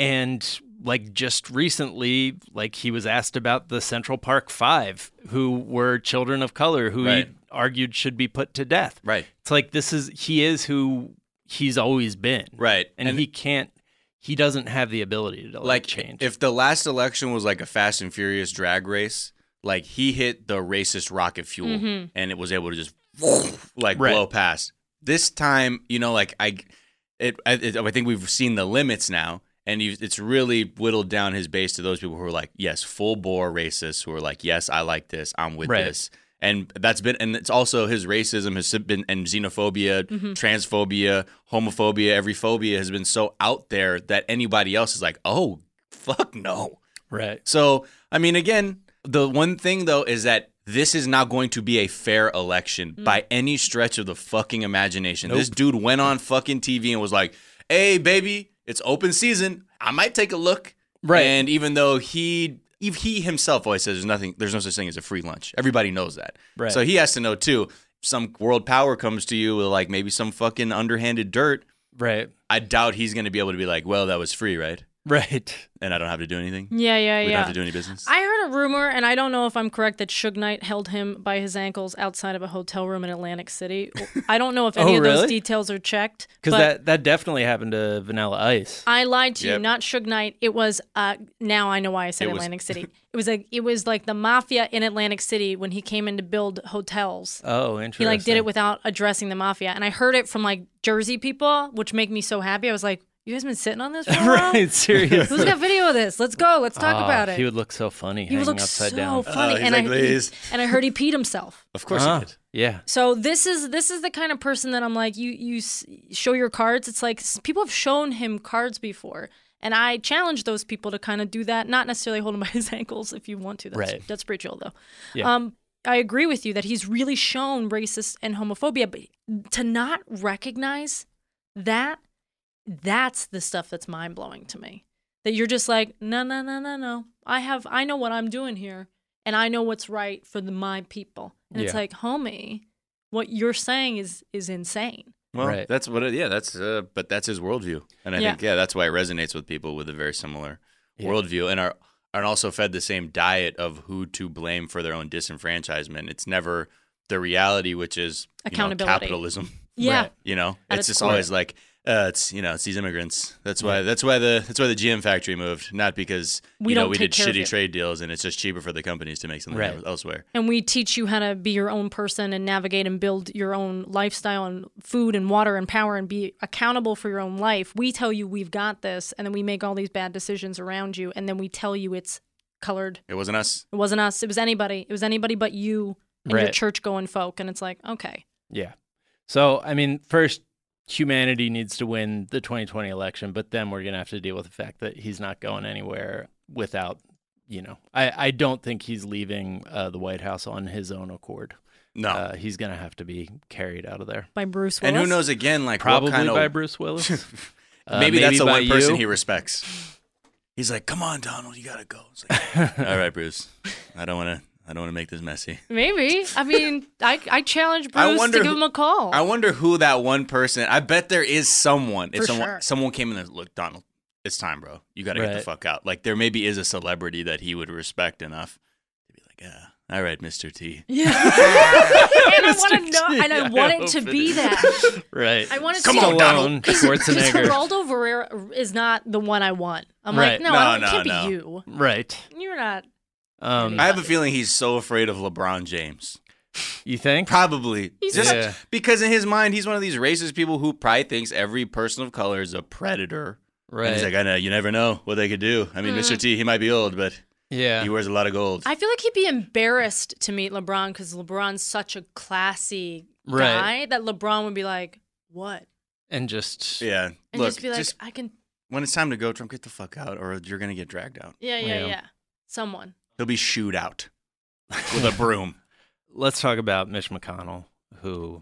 And like just recently, like he was asked about the Central Park Five, who were children of color who Right. he argued should be put to death. Right. It's like this is he is who he's always been. Right. And, And- he can't he doesn't have the ability to like, Like, change. if the last election was like a Fast and Furious drag race, like he hit the racist rocket fuel Mhm. and it was able to just like Right. blow past. This time, you know, like I, it, I, it, I think we've seen the limits now, and you, it's really whittled down his base to those people who are like, yes, full bore racists who are like, yes, I like this, I'm with Right. this, and that's been, and it's also his racism has been, and xenophobia, Mhm. transphobia, homophobia, every phobia has been so out there that anybody else is like, oh, fuck no. right. So, I mean, again, the one thing though is that this is not going to be a fair election Mm. by any stretch of the fucking imagination. Nope. This dude went on fucking T V and was like, hey, baby, it's open season. I might take a look. Right. And even though he if he himself always says there's nothing, there's no such thing as a free lunch. Everybody knows that. Right. So he has to know too. Some world power comes to you with like maybe some fucking underhanded dirt. Right. I doubt he's going to be able to be like, well, that was free, right? Right. And I don't have to do anything. Yeah, yeah, We don't yeah. have to do any business. I heard a rumor, and I don't know if I'm correct, that Suge Knight held him by his ankles outside of a hotel room in Atlantic City. I don't know if any Oh, of those really? details are checked. Because but that, that definitely happened to Vanilla Ice. I lied to you, Yep. not Suge Knight. It was uh now I know why I said It was- Atlantic City. It was like it was like the mafia in Atlantic City when he came in to build hotels. Oh, interesting. He like did it without addressing the mafia. And I heard it from like Jersey people, which make me so happy. I was like, you guys been sitting on this for a while? Right, seriously. Who's got video of this? Let's go. Let's talk Oh, about it. He would look so funny He hanging would look upside so down. funny. Oh, he's and like, I "Please." and I heard he peed himself. Of course Ah, he did. Yeah. So this is this is the kind of person that I'm like, you you s- show your cards. It's like s- people have shown him cards before, and I challenge those people to kind of do that. Not necessarily hold him by his ankles if you want to. That's, Right. That's pretty chill though. Yeah. Um, I agree with you that he's really shown racist and homophobia, but to not recognize that, that's the stuff that's mind blowing to me. That you're just like, no, no, no, no, no. I have, I know what I'm doing here, and I know what's right for the my people. And it's Yeah. like, homie, what you're saying is is insane. Well, Right. that's what. It, yeah, that's. Uh, but that's his worldview, and I Yeah. think yeah, that's why it resonates with people with a very similar Yeah. worldview, and are and also fed the same diet of who to blame for their own disenfranchisement. It's never the reality, which is you know, Accountability. capitalism. Yeah. Right. You know, At it's its just core. always like uh, it's you know it's these immigrants. That's why that's why the that's why the G M factory moved, not because We you know don't we take did care of shitty it. trade deals, and it's just cheaper for the companies to make something Right. else- elsewhere. And we teach you how to be your own person and navigate and build your own lifestyle and food and water and power and be accountable for your own life. We tell you we've got this, and then we make all these bad decisions around you, and then we tell you it's colored. It wasn't us. It wasn't us. It was anybody. It was anybody but you and your Right. church going folk. And it's like, okay. Yeah. So, I mean, first, humanity needs to win the twenty twenty election, but then we're going to have to deal with the fact that he's not going anywhere without, you know, I, I don't think he's leaving uh, the White House on his own accord. No. Uh, he's going to have to be carried out of there. By Bruce Willis. And who knows again, like Probably what kind by of Bruce Willis. Uh, maybe, that's the by one person you. he respects. He's like, "Come on, Donald, you gotta go." It's like, all right, Bruce. I don't want to. I don't want to make this messy. Maybe. I mean, I, I challenge I Bruce wonder to give who- him a call. I wonder who that one person. I bet there is someone. If For someone sure. someone came in and look, Donald, it's time, bro. You got to get the Right. fuck out. Like there maybe is a celebrity that he would respect enough to be like, yeah, all right, Mister T. Yeah. and I want to Mister know, T, and I I want it hope to it be is. that. Right. I want to Come see on, Donald. Stallone, Schwarzenegger. Geraldo Varela is not the one I want. I'm Right. like, no, No, I don't, no, it can't no. be you. Right. You're not. Um, I have a feeling he's so afraid of LeBron James. you think? Probably. He's Just Yeah. because in his mind, he's one of these racist people who probably thinks every person of color is a predator. Right. And he's like, I know, you never know what they could do. I mean, Mister T, he might be old, but yeah. he wears a lot of gold. I feel like he'd be embarrassed to meet LeBron because LeBron's such a classy Right. guy that LeBron would be like, what? and just yeah. And Look, just be like, I can, when it's time to go, Trump, get the fuck out, or you're gonna get dragged out. yeah, yeah, Yeah. yeah. Someone. He'll be shooed out with a broom. let's talk about Mitch McConnell, who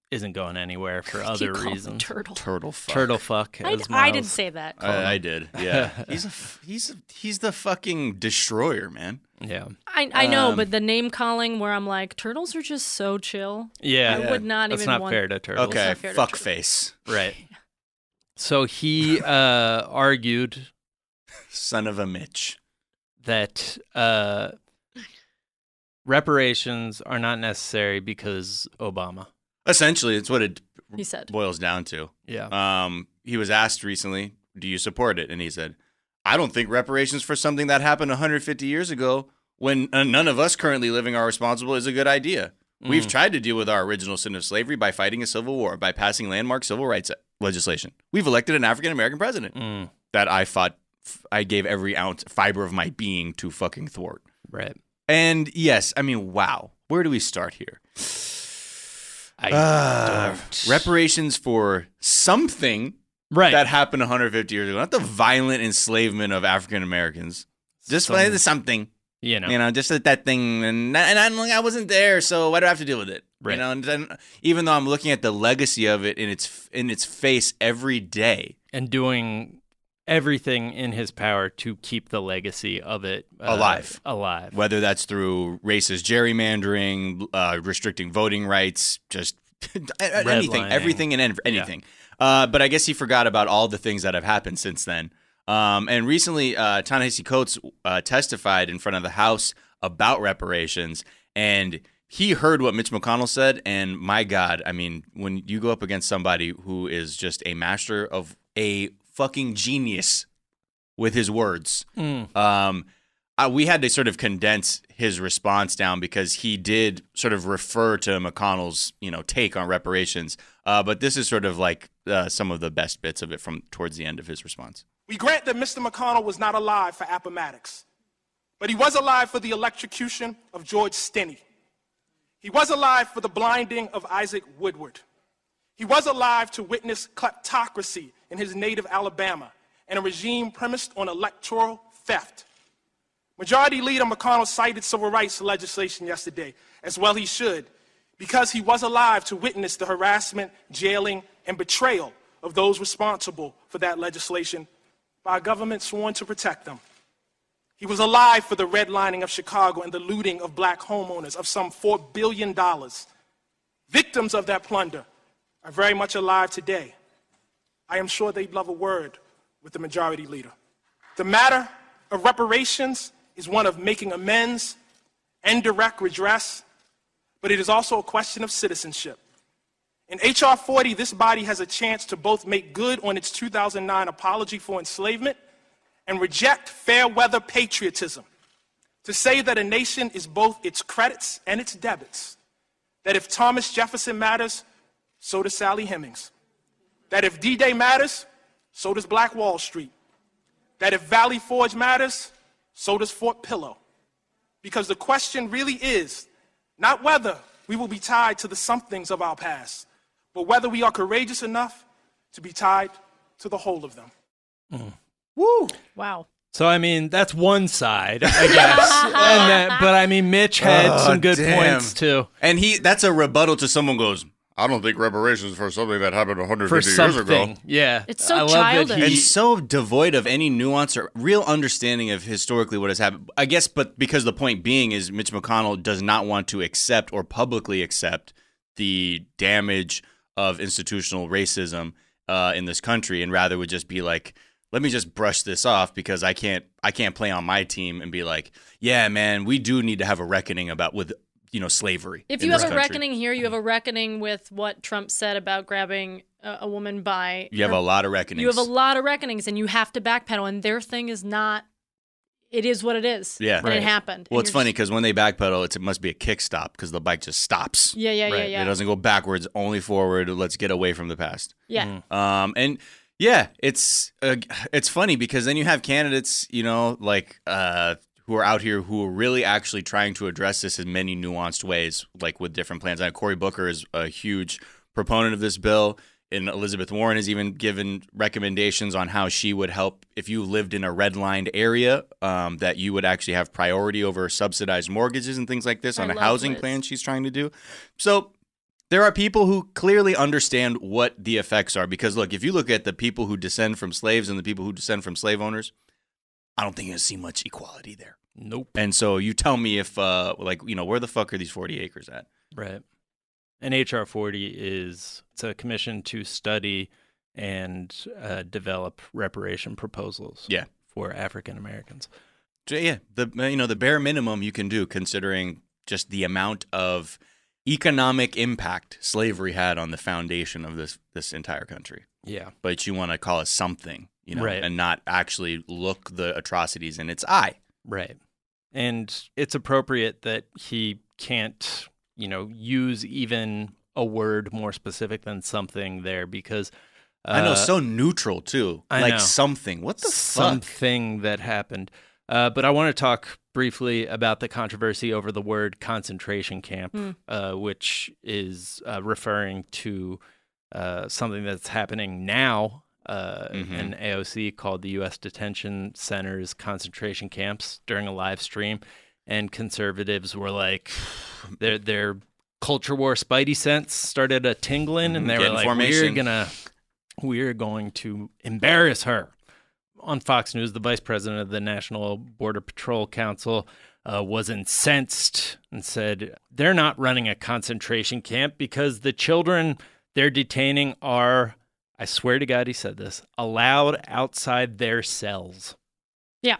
isn't going anywhere for You other call him reasons. turtle. Turtle fuck. Turtle fuck. I, as I didn't Miles say that. called him. I, I did. Yeah. he's a f- he's a, he's the fucking destroyer, man. Yeah. I, I know, Um, but the name calling where I'm like, turtles are just so chill. Yeah. I would not That's even not want. fair to turtles. Okay, not fair to fuck turtles. face. Right. So he uh, argued Son of a Mitch. that uh, reparations are not necessary because Obama. Essentially, it's what it He said. boils down to. Yeah. Um, he was asked recently, do you support it? And he said, I don't think reparations for something that happened one hundred fifty years ago when uh, none of us currently living are responsible is a good idea. We've Mm. tried to deal with our original sin of slavery by fighting a civil war, by passing landmark civil rights legislation. We've elected an African-American president Mm. that I fought, I gave every ounce, fiber of my being to fucking thwart. Right. And yes, I mean, wow. Where do we start here? I Uh, don't. reparations for something Right. that happened one hundred fifty years ago, not the violent enslavement of African Americans. Just Some- like something, you know. you know, just that, that thing, and and I, I wasn't there, so why do I have to deal with it? Right. You know, and then, even though I'm looking at the legacy of it in its in its face every day, and doing everything in his power to keep the legacy of it uh, Alive. Alive. whether that's through racist gerrymandering, uh, restricting voting rights, just anything, Redlining. everything and en- anything. Uh, but I guess he forgot about all the things that have happened since then. Um, and recently, uh, Ta-Nehisi Coates uh, testified in front of the House about reparations, and he heard what Mitch McConnell said. And my God, I mean, when you go up against somebody who is just a master of a fucking genius with his words, Mm. um, uh, we had to sort of condense his response down because he did sort of refer to McConnell's, you know, take on reparations. Uh, but this is sort of like uh, some of the best bits of it from towards the end of his response. We grant that Mister McConnell was not alive for Appomattox, but he was alive for the electrocution of George Stinney. He was alive for the blinding of Isaac Woodward. He was alive to witness kleptocracy in his native Alabama and a regime premised on electoral theft. Majority Leader McConnell cited civil rights legislation yesterday, as well he should, because he was alive to witness the harassment, jailing, and betrayal of those responsible for that legislation by a government sworn to protect them. He was alive for the redlining of Chicago and the looting of black homeowners of some four billion dollars. Victims of that plunder are very much alive today. I am sure they'd love a word with the Majority Leader. The matter of reparations is one of making amends and direct redress, but it is also a question of citizenship. In H R forty, this body has a chance to both make good on its two thousand nine apology for enslavement and reject fair weather patriotism, to say that a nation is both its credits and its debits, that if Thomas Jefferson matters, so does Sally Hemings, that if D-Day matters, so does Black Wall Street, that if Valley Forge matters, so does Fort Pillow. Because the question really is not whether we will be tied to the somethings of our past, but whether we are courageous enough to be tied to the whole of them. Mm. Woo! Wow. So, I mean, that's one side, I guess. and that, but, I mean, Mitch had Oh, some good damn. points, too. And he that's a rebuttal to someone who goes, I don't think reparations for something that happened one hundred For fifty years something. ago. Yeah. It's so I love that childish. he- And so devoid of any nuance or real understanding of historically what has happened. I guess, but because the point being is Mitch McConnell does not want to accept or publicly accept the damage of institutional racism uh, in this country, and rather would just be like, let me just brush this off because I can't I can't play on my team and be like, yeah, man, we do need to have a reckoning about with you know slavery. If in you have this a country. reckoning here, you have a reckoning with what Trump said about grabbing a, a woman by. You have her- a lot of reckonings. You have a lot of reckonings, and you have to backpedal. And their thing is not. It is what it is. Yeah. and Right. it happened. Well, And it's you're funny just- because when they backpedal, it's, it must be a kick stop because the bike just stops. Yeah, yeah, yeah, Right. yeah. It doesn't go backwards, only forward. Let's get away from the past. Yeah. Um, and yeah, it's uh, it's funny because then you have candidates, you know, like uh, who are out here who are really actually trying to address this in many nuanced ways, like with different plans. And Cory Booker is a huge proponent of this bill. And Elizabeth Warren has even given recommendations on how she would help if you lived in a redlined area, um, that you would actually have priority over subsidized mortgages and things like this I on a love housing Liz. plan she's trying to do. So There are people who clearly understand what the effects are because, look, if you look at the people who descend from slaves and the people who descend from slave owners, I don't think you're going to see much equality there. Nope. And so you tell me if, uh, like, you know, where the fuck are these forty acres at? Right. And H R forty is it's a commission to study and uh, develop reparation proposals Yeah. for African Americans. So, yeah, the you know the bare minimum you can do considering just the amount of economic impact slavery had on the foundation of this this entire country. Yeah. But you want to call it something, you know, Right. and not actually look the atrocities in its eye. Right. And it's appropriate that he can't, you know, use even a word more specific than something there because uh, I know, so neutral too. I like know. something. What the fuck? Something that happened. Uh, but I want to talk briefly about the controversy over the word concentration camp, Mm. uh, which is uh, referring to uh, something that's happening now uh, Mhm. in A O C called the U S Detention Center's concentration camps during a live stream. And conservatives were like, their their culture war spidey sense started a tingling, and they Get were in like, formation. we're gonna, we're going to embarrass her. On Fox News, the vice president of the National Border Patrol Council uh, was incensed and said they're not running a concentration camp because the children they're detaining are, I swear to God he said this, allowed outside their cells. Yeah.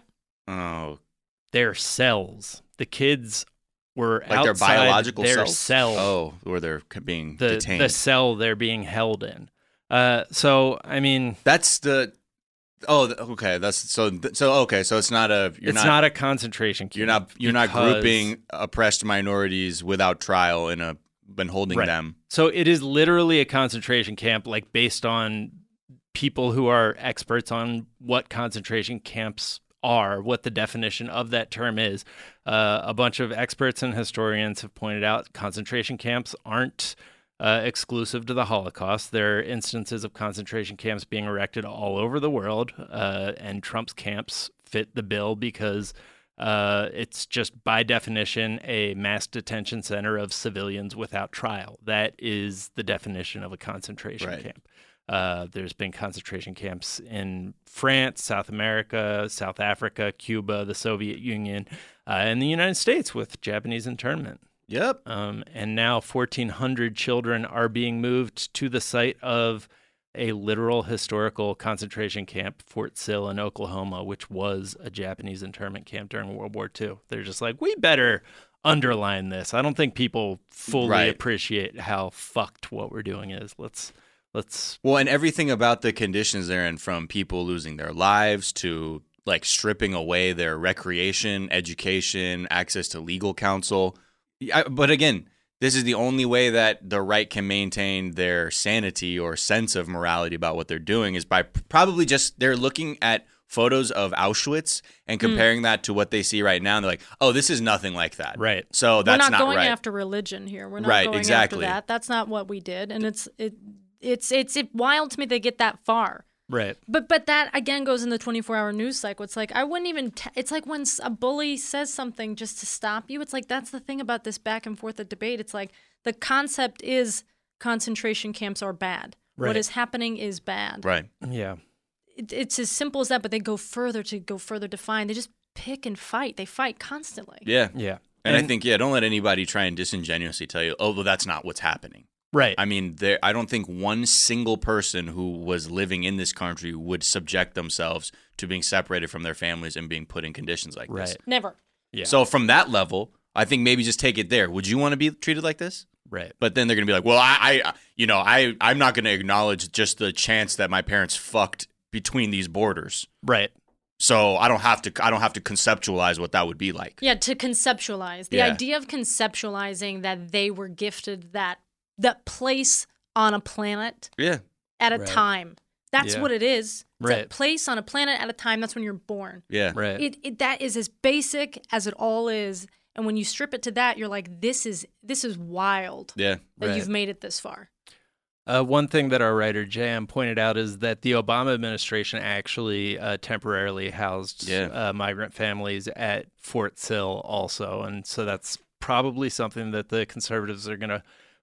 Oh, Their cells. The kids were like their outside biological their cells? cell. Oh, where they're c- being the, detained. the cell they're being held in. Uh, so, I mean, That's the. Oh, th- okay. That's so. th- So okay. So it's not a. You're it's not, not, a concentration camp. You're not. You're not because- grouping oppressed minorities without trial in a. Been holding Right. them. So it is literally a concentration camp, like based on people who are experts on what concentration camps are, what the definition of that term is. Uh, a bunch of experts and historians have pointed out concentration camps aren't uh, exclusive to the Holocaust. There are instances of concentration camps being erected all over the world, uh, and Trump's camps fit the bill because uh, it's just by definition a mass detention center of civilians without trial. That is the definition of a concentration Right. camp. Uh, there's been concentration camps in France, South America, South Africa, Cuba, the Soviet Union, uh, and the United States with Japanese internment. Yep. Um, and now fourteen hundred children are being moved to the site of a literal historical concentration camp, Fort Sill in Oklahoma, which was a Japanese internment camp during World War Two. They're just like, we better underline this. I don't think people fully Right. appreciate how fucked what we're doing is. Let's let's Well, and everything about the conditions they're in, from people losing their lives to like stripping away their recreation, education, access to legal counsel. I, but again, this is the only way that the right can maintain their sanity or sense of morality about what they're doing is by p- probably just they're looking at photos of Auschwitz and comparing that to what they see right now. And they're like, oh, this is nothing like that. Right. So that's We're not, going right. after religion here. We're not Right, going exactly. after that. That's not what we did. And it's it it's it's it wild to me they get that far. right. But but that again goes in the twenty-four hour news cycle. It's like I wouldn't even. T- it's like when s- a bully says something just to stop you. It's like that's the thing about this back and forth of debate. It's like the concept is concentration camps are bad. Right. What is happening is bad. Right. Yeah. It, it's as simple as that. But they go further to go further define. They just pick and fight. They fight constantly. Yeah. Yeah. And, I And- think, yeah, don't let anybody try and disingenuously tell you, oh, well, that's not what's happening. Right. I mean, there. I don't think one single person who was living in this country would subject themselves to being separated from their families and being put in conditions like this. Right. Never. Yeah. So from that level, I think maybe just take it there. Would you want to be treated like this? right. But then they're going to be like, well, I, I you know, I, I'm not going to acknowledge just the chance that my parents fucked between these borders. Right. So I don't have to, I don't have to conceptualize what that would be like. Yeah, to conceptualize. The Yeah. idea of conceptualizing that they were gifted that that place on a planet Yeah. at a Right. time. That's Yeah. what it is. It's a Right. place on a planet at a time. That's when you're born. Yeah. Right. It, it that is as basic as it all is. And when you strip it to that, you're like, this is this is wild Yeah. that Right. you've made it this far. Uh, one thing that our writer J M pointed out is that the Obama administration actually uh, temporarily housed Yeah. uh, migrant families at Fort Sill also. And so that's probably something that the conservatives are going to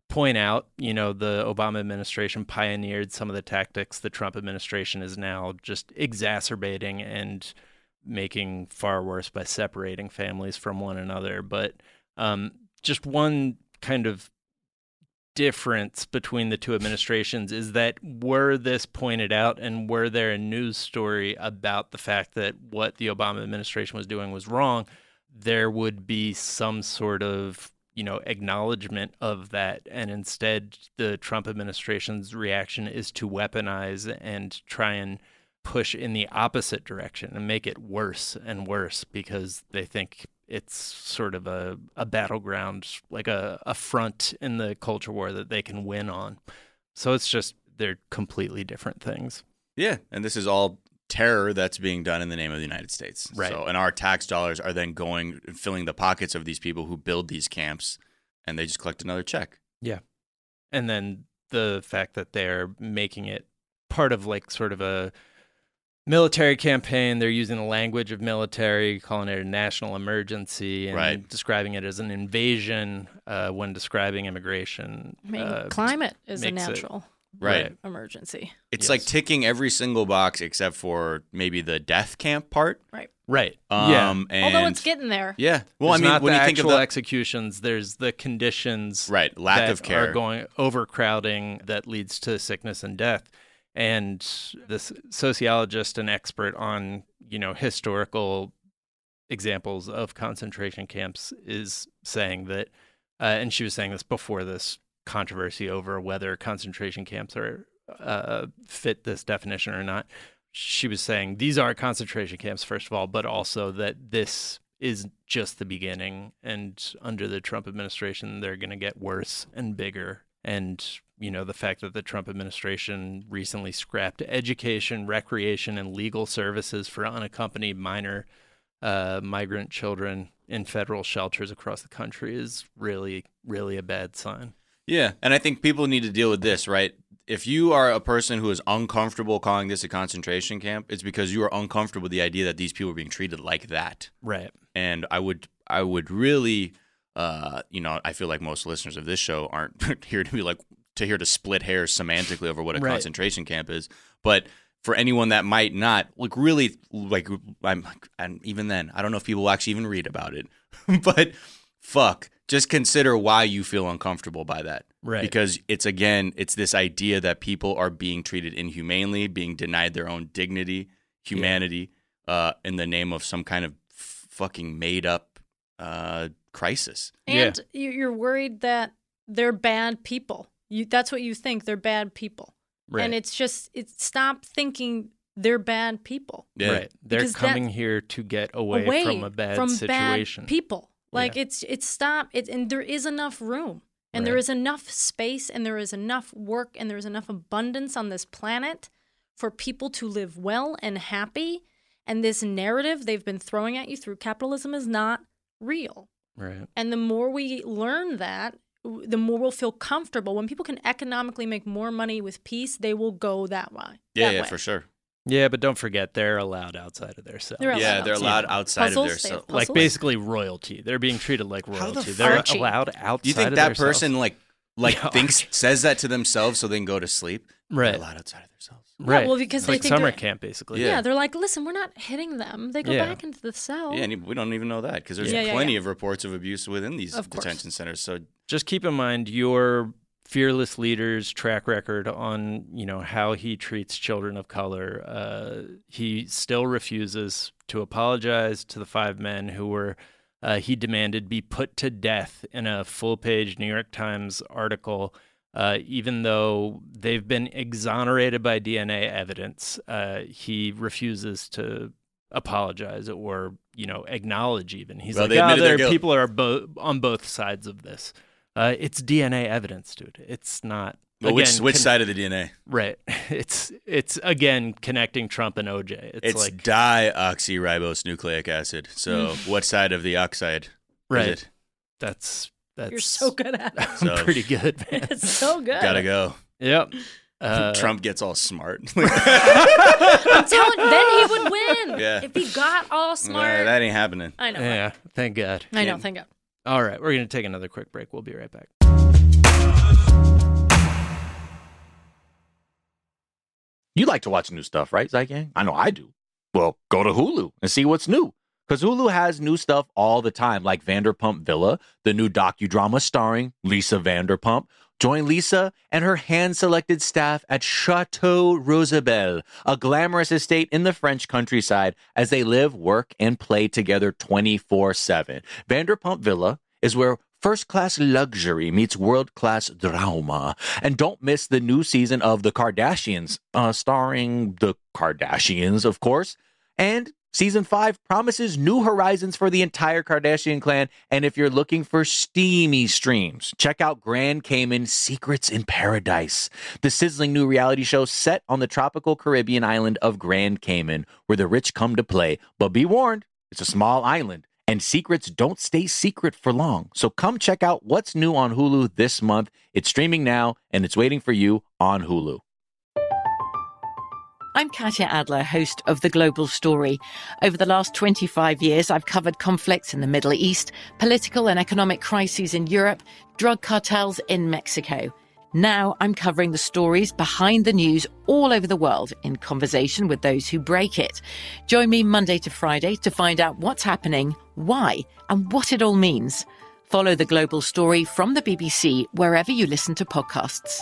point out, you know, the Obama administration pioneered some of the tactics the Trump administration is now just exacerbating and making far worse by separating families from one another. But um, just one kind of difference between the two administrations is that were this pointed out and were there a news story about the fact that what the Obama administration was doing was wrong, there would be some sort of, you know, acknowledgement of that. And instead, the Trump administration's reaction is to weaponize and try and push in the opposite direction and make it worse and worse because they think it's sort of a, a battleground, like a, a front in the culture war that they can win on. So it's just, they're completely different things. Yeah, and this is all terror that's being done in the name of the United States. Right. So, and our tax dollars are then going and filling the pockets of these people who build these camps, and they just collect another check. Yeah. And then the fact that they're making it part of like sort of a military campaign, they're using the language of military, calling it a national emergency, and right. describing it as an invasion uh, when describing immigration. I mean, uh, climate is a makes it- natural Right. emergency. It's Yes. like ticking every single box except for maybe the death camp part. Right. Right. Um, yeah. And Although it's getting there. Yeah. Well, There's I mean, not when the you think of actual the executions, there's the conditions right lack that of care are going overcrowding that leads to sickness and death. And this sociologist and expert on, you know, historical examples of concentration camps is saying that, uh, and she was saying this before this controversy over whether concentration camps are uh, fit this definition or not. She was saying these are concentration camps, first of all, but also that this is just the beginning. And under the Trump administration, they're going to get worse and bigger. And, you know, the fact that the Trump administration recently scrapped education, recreation, and legal services for unaccompanied minor uh, migrant children in federal shelters across the country is really, really a bad sign. Yeah, and I think people need to deal with this, right? If you are a person who is uncomfortable calling this a concentration camp, it's because you are uncomfortable with the idea that these people are being treated like that. Right. And I would I would really uh, you know, I feel like most listeners of this show aren't here to be like to here to split hairs semantically over what a Right. concentration camp is. But for anyone that might not, like really like I'm and even then, I don't know if people will actually even read about it. But fuck, just consider why you feel uncomfortable by that. Right. Because it's, again, it's this idea that people are being treated inhumanely, being denied their own dignity, humanity, yeah. uh, in the name of some kind of f- fucking made-up uh, crisis. And yeah. you're worried that they're bad people. You, that's what you think. They're bad people. Right. And it's just, it's stop thinking they're bad people. Yeah. Right. They're Because coming that- here to get away, away from a bad from situation. bad people. Like Yeah. it's it's stop it, and there is enough room, and there Right. is enough space, and there is enough work, and there is enough abundance on this planet for people to live well and happy. And this narrative they've been throwing at you through capitalism is not real. Right. And the more we learn that, w- the more we'll feel comfortable. When people can economically make more money with peace, they will go that way. Yeah, that yeah, way. for sure. Yeah, but don't forget they're allowed outside of their cells. They're Yeah, allowed they're outside. allowed outside Puzzles, of their they have cell. puzzles. Like basically royalty. They're being treated like the royalty. f- They're Archie. allowed outside You think of that their cells. person like like Yeah, thinks Archie. says that to themselves so they can go to sleep? Right. They're allowed outside of their cells. Right. well, because it's they like think summer they're- camp, basically. Yeah. Yeah. they're like, listen, we're not hitting them. They go Yeah. back into the cell. Yeah, and we don't even know that because there's Yeah, yeah, plenty yeah. of reports of abuse within these Of course. detention centers. So Just keep in mind your fearless leader's track record on, you know, how he treats children of color. Uh, he still refuses to apologize to the five men who were, uh, he demanded be put to death in a full-page New York Times article, uh, even though they've been exonerated by D N A evidence. Uh, he refuses to apologize or, you know, acknowledge even. He's Well, like, they oh, admitted their there guilt." people are bo- on both sides of this. Uh, it's D N A evidence, dude. It's not. well, which again, which con- side of the D N A? Right. It's it's again connecting Trump and O J. It's, It's like dioxyribonucleic acid. So what side of the oxide right. is it? That's that's. You're so good at it. I'm So- pretty good, man. It's so good. Gotta go. Yep. Uh, Trump gets all smart. I'm telling then he would win. Yeah. If he got all Nah, smart. that ain't happening. I know. Yeah. Thank God. I know. Thank God. All right, we're gonna take another quick break. We'll be right back. You like to watch new stuff, right, Zygang? I know I do. Well, go to Hulu and see what's new. Because Hulu has new stuff all the time, like Vanderpump Villa, the new docudrama starring Lisa Vanderpump. Join Lisa and her hand-selected staff at Chateau Rosabelle, a glamorous estate in the French countryside, as they live, work, and play together twenty-four seven. Vanderpump Villa is where first-class luxury meets world-class drama. And don't miss the new season of The Kardashians, uh, starring the Kardashians, of course. And Season five promises new horizons for the entire Kardashian clan, and if you're looking for steamy streams, check out Grand Cayman Secrets in Paradise, the sizzling new reality show set on the tropical Caribbean island of Grand Cayman, where the rich come to play. But be warned, it's a small island, and secrets don't stay secret for long. So come check out what's new on Hulu this month. It's streaming now, and it's waiting for you on Hulu. I'm Katya Adler, host of The Global Story. Over the last twenty-five years, I've covered conflicts in the Middle East, political and economic crises in Europe, drug cartels in Mexico. Now I'm covering the stories behind the news all over the world in conversation with those who break it. Join me Monday to Friday to find out what's happening, why, and what it all means. Follow The Global Story from the B B C wherever you listen to podcasts.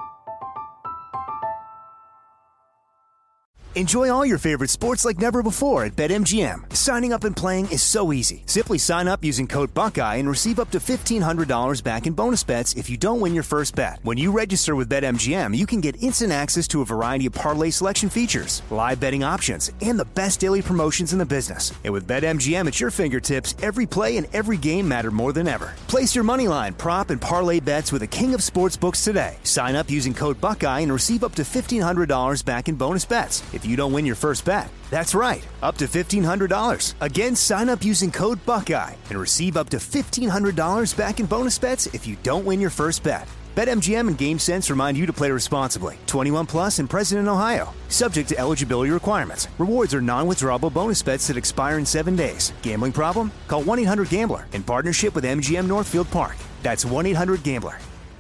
Enjoy all your favorite sports like never before at BetMGM. Signing up and playing is so easy. Simply sign up using code Buckeye and receive up to fifteen hundred dollars back in bonus bets if you don't win your first bet. When you register with BetMGM, you can get instant access to a variety of parlay selection features, live betting options, and the best daily promotions in the business. And with BetMGM at your fingertips, every play and every game matter more than ever. Place your moneyline, prop, and parlay bets with the king of sportsbooks today. Sign up using code Buckeye and receive up to fifteen hundred dollars back in bonus bets if you don't win your first bet. That's right, up to fifteen hundred dollars. Again, sign up using code Buckeye and receive up to fifteen hundred dollars back in bonus bets if you don't win your first bet. BetMGM and GameSense remind you to play responsibly. twenty-one plus and present in Ohio. Subject to eligibility requirements. Rewards are non-withdrawable bonus bets that expire in seven days. Gambling problem? Call one eight hundred gambler in partnership with M G M Northfield Park. That's one eight hundred gambler.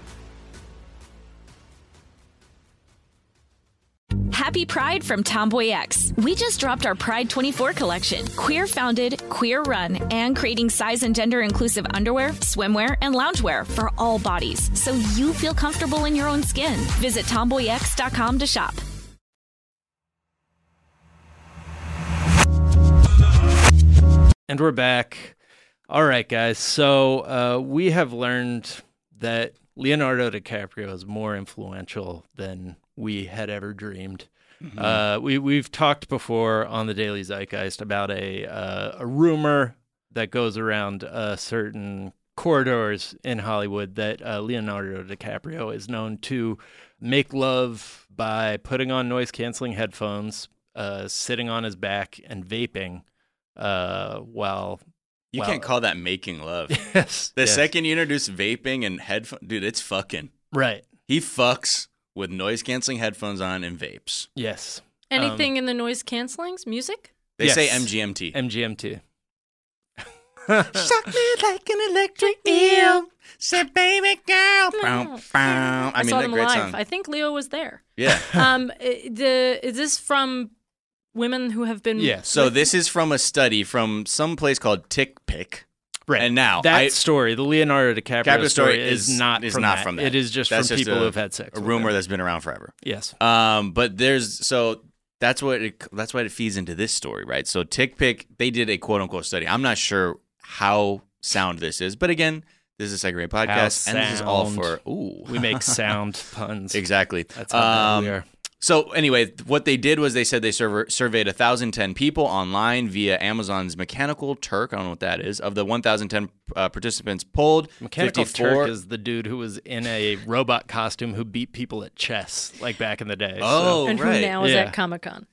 Happy Pride from Tomboy X. We just dropped our Pride twenty-four collection. Queer founded, queer run, and creating size and gender inclusive underwear, swimwear, and loungewear for all bodies, so you feel comfortable in your own skin. Visit tomboy x dot com to shop. And we're back. All right, guys. So uh, we have learned that Leonardo DiCaprio is more influential than we had ever dreamed. Mm-hmm. Uh, we we've talked before on the Daily Zeitgeist about a uh, a rumor that goes around uh, certain corridors in Hollywood that uh, Leonardo DiCaprio is known to make love by putting on noise canceling headphones, uh, sitting on his back, and vaping uh, while. You while, can't call that making love. Yes. The yes. second you introduce vaping and headphones, dude, it's fucking. Right. He fucks with noise-canceling headphones on and vapes. Yes. Anything um, in the noise cancellings? Music? They yes. say M G M T. M G M T. Shock me like an electric eel. Say, baby girl. Bow, bow. I, I mean, saw that them great live. song. I think Leo was there. Yeah. um, the is this from women who have been? Yeah. So with- this is from a study from some place called TickPick. Right. And now that I, story, the Leonardo DiCaprio DiCaprio story, story is, is not is from not that. from that. It is just That's from just people a- who have had sex. a with rumor him. that's been around forever. Yes. Um, but there's so that's what it, that's why it feeds into this story, right? So TickPick, they did a quote unquote study. I'm not sure how sound this is, but again, this is a Second Rate Podcast, and this is all for ooh. We make sound puns. Exactly. That's how bad um, we are. So anyway, what they did was they said they survey, surveyed one thousand ten people online via Amazon's Mechanical Turk. I don't know what that is. Of the one thousand ten uh, participants polled, Mechanical fifty-four Turk is the dude who was in a robot costume who beat people at chess, like back in the day. Oh, so. and right. who now is Yeah. at Comic Con.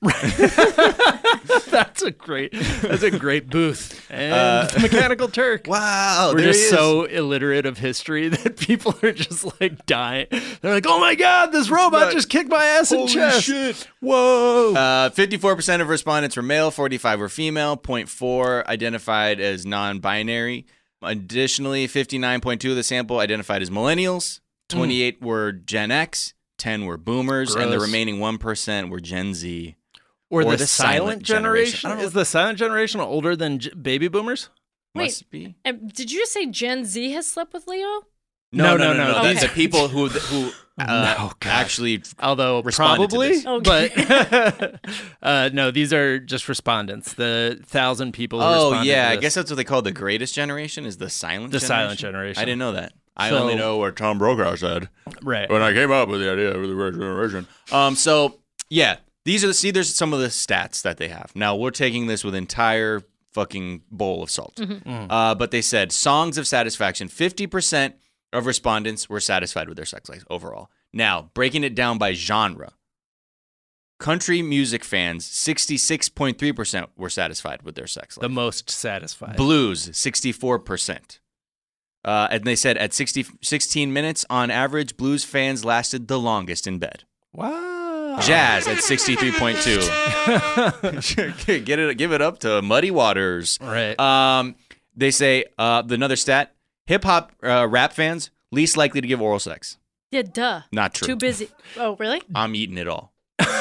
That's a great. That's a great booth. And Uh, the Mechanical Turk. Wow, We're there just he is. so illiterate of history that people are just like dying. They're like, "Oh my god, this robot Right. just kicked my ass in Holy chess!" shit. Whoa. Uh, fifty-four percent of respondents were male, forty-five were female, zero point four identified as non-binary. Additionally, fifty-nine point two of the sample identified as millennials, twenty-eight were Gen X, ten were boomers, and the Gross. remaining one percent were Gen Z. Or, Or the, the silent, silent generation? generation. I don't Is the silent generation older than J- baby boomers? Wait, Must be. uh, did you just say Gen Z has slept with Leo? No, No, no, no, no, no. no. The, Okay. the people who who uh, No, God. actually Although responded to probably, this. Okay. but uh, no, these are just respondents. The thousand people. Who Oh responded yeah, to I this. guess that's what they call the greatest generation is the silent The generation. silent generation. I didn't know that. I So- only know what Tom Brokaw said Right. when I came up with the idea of the great generation. Um, so yeah, these are the see. There's some of the stats that they have. Now we're taking this with entire fucking bowl of salt. Mm. Uh, but they said songs of satisfaction. Fifty percent of respondents were satisfied with their sex life overall. Now breaking it down by genre. Country music fans, sixty-six point three percent were satisfied with their sex life. The most satisfied. Blues, sixty-four percent. Uh, and they said at sixty, sixteen minutes on average, blues fans lasted the longest in bed. Wow. Jazz at sixty-three point two. Get it, give it up to Muddy Waters. Right. Um, they say uh, another stat: hip hop uh, rap fans least likely to give oral sex. Yeah, duh. Not true. Too busy. Oh, really? I'm eating it all.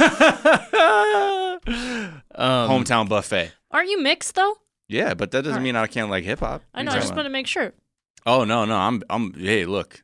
Um, Hometown buffet. Aren't you mixed though? Yeah, but that doesn't All right. mean I can't like hip hop. I know. I just want to make sure. Oh no, no, I'm, I'm. Hey, look,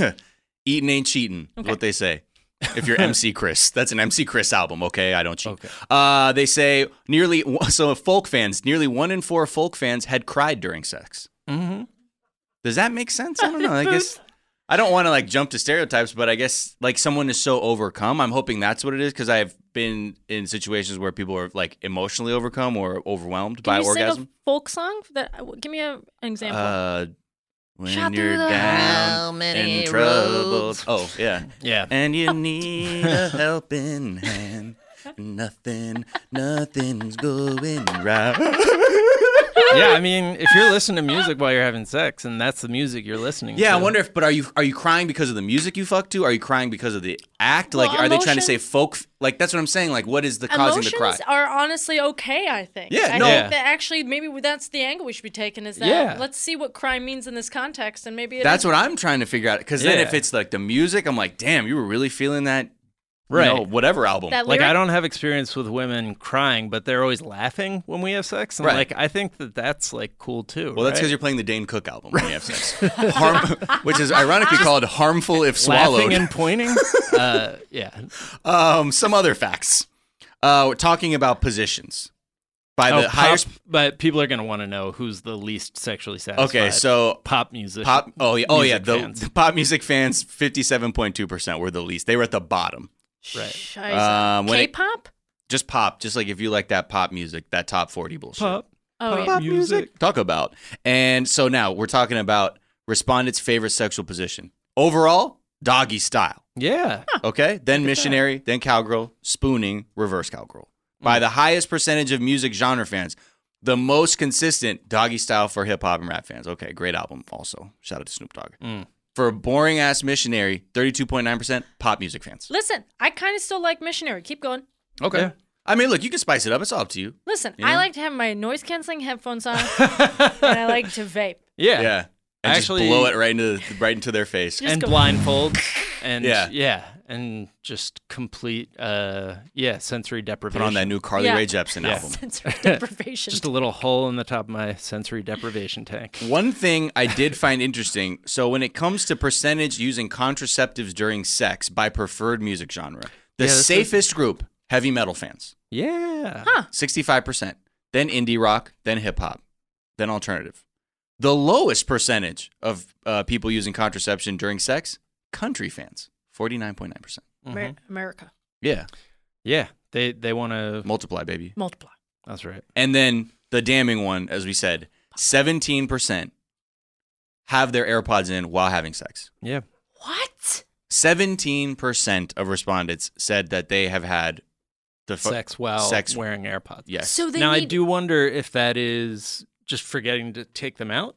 eating ain't cheating. Is Okay. what they say. If you're M C Chris, that's an M C Chris album. Okay, I don't cheat. Okay. Uh, they say nearly so folk fans, nearly one in four folk fans had cried during sex. Mm-hmm. Does that make sense? I don't know. I guess I don't want to like jump to stereotypes, but I guess like someone is so overcome. I'm hoping that's what it is because I've been in situations where people are like emotionally overcome or overwhelmed Can by you orgasm. sing a folk song? That give me a, an example. Uh, when Shot you're through the how down many in trouble. roads? Oh, yeah. Yeah. And you need a helping hand. Nothing, nothing's going right. Yeah, I mean, if you're listening to music while you're having sex and that's the music you're listening to. Yeah, I wonder if, but are you are you crying because of the music you fuck to? Are you crying because of the act? Like, Well, are they trying to say emotions- folk? Like, that's what I'm saying. Like, what is the causing the Emotions cry? are honestly okay, I think. Yeah, I no. think Yeah. that actually maybe that's the angle we should be taking is that Yeah. let's see what crime means in this context and maybe it That's is- what I'm trying to figure out. Because then Yeah. if it's like the music, I'm like, damn, you were really feeling that, you Right. know, whatever album. That Like, I lyric- don't have experience with women crying, but they're always laughing when we have sex. And, Right. like, I think that that's, like, cool, too. Well, that's because right? you're playing the Dane Cook album when you have sex, Harm, which is ironically called "Harmful If Swallowed." Laughing and pointing? uh, yeah. Um, some other facts. Uh, we're talking about positions. By Oh, the pop- highest, but people are going to want to know who's the least sexually satisfied. okay, so pop music. pop. Oh yeah, oh yeah. music The, fans. the pop music fans, fifty-seven point two percent were the least. They were at the bottom. Right. Scheiße. Um, when it- K-pop? Just pop. Just like if you like that pop music, that top forty bullshit. Pop. Oh, yeah. Pop music. Talk about. And so now we're talking about respondents' favorite sexual position. Overall, doggy style. Yeah. Okay. Then missionary, then cowgirl, spooning, reverse cowgirl. Mm. By the highest percentage of music genre fans, the most consistent doggy style for hip hop and rap fans. Okay, great album also. Shout out to Snoop Dogg. Mm. For boring ass missionary, thirty-two point nine percent pop music fans. Listen, I kind of still like Missionary. Keep going. Okay. Yeah. I mean, look, you can spice it up. It's all up to you. Listen, You I know? like to have my noise canceling headphones on, and I like to vape. Yeah. Yeah. And Actually- just blow it right into right into their face. Just and go- blindfold. And Yeah. yeah. And just complete, uh, yeah, sensory Put deprivation. on that new Carly Yeah. Rae Jepsen Yeah. album. Sensory deprivation. Just a little hole in the top of my sensory deprivation tank. One thing I did find interesting, so when it comes to percentage using contraceptives during sex by preferred music genre, the Yeah, this is- safest group, heavy metal fans, Yeah. Huh. sixty-five percent. Then indie rock, then hip hop, then alternative. The lowest percentage of uh, people using contraception during sex, country fans, forty-nine point nine percent. Amer- America. Yeah. Yeah. They they want to Multiply, baby. Multiply. That's right. And then the damning one, as we said, seventeen percent have their AirPods in while having sex. Yeah. What? seventeen percent of respondents said that they have had the fu- Sex while sex wearing AirPods. Yes. So they now I need- do wonder if that is just forgetting to take them out.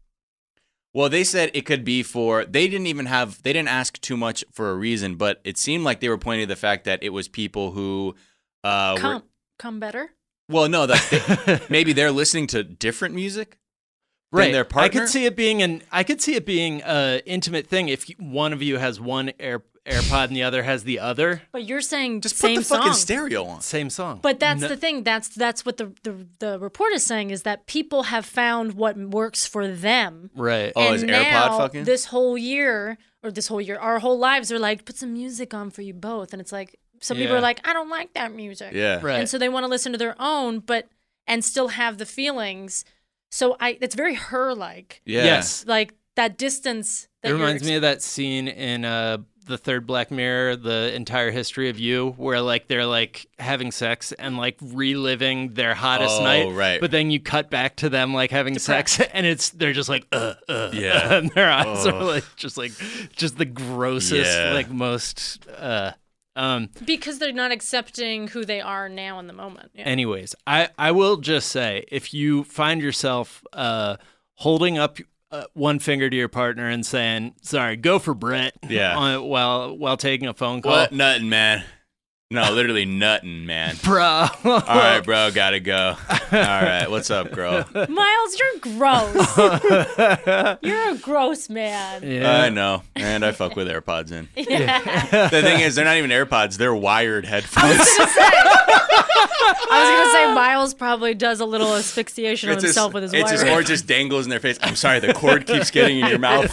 Well, they said it could be for, they didn't even have, they didn't ask too much for a reason, but it seemed like they were pointing to the fact that it was people who uh, were, Come, come better. well, no, that they, maybe they're listening to different music than Right. their I partner. could see it being an I could see it being a intimate thing if you, one of you has one Air AirPod and the other has the other. But you're saying Just same put the fucking song. stereo on. Same song. But that's No- the thing. That's that's what the, the the report is saying is that people have found what works for them. Right. Oh, and is now, AirPod fucking? this whole year or this whole year, our whole lives are like, put some music on for you both, and it's like some people Yeah. are like, I don't like that music. Yeah. Right. And so they want to listen to their own, but and still have the feelings. So I, it's very her-like. Yeah. Yes. Like that distance. That It you're reminds ex- me of that scene in uh, the third Black Mirror, The Entire History of You, where like they're like having sex and like reliving their hottest Oh, night. right. But then you cut back to them like having sex, and it's they're just like uh uh, Yeah. uh, and their eyes Oh. are like just like just the grossest, Yeah. like most uh um. because they're not accepting who they are now in the moment. Yeah. Anyways, I, I will just say, if you find yourself uh, holding up uh, one finger to your partner and saying, sorry, go for Brett, Yeah. on, while while taking a phone call. What? Nutting, man. No, literally nutting, man. Bro. All right, bro, gotta go. All right, what's up, girl? Miles, you're gross. You're a gross man. I know, and I fuck with AirPods in. Yeah. The thing is, they're not even AirPods; they're wired headphones. I was gonna say Miles probably does a little asphyxiation on It's himself just, with his it's wire. just, or it just dangles in their face. I'm sorry, the cord keeps getting in your mouth.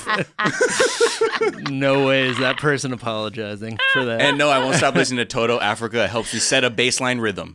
No way is that person apologizing for that. And no, I won't stop listening to Toto Africa. It helps me set a baseline rhythm.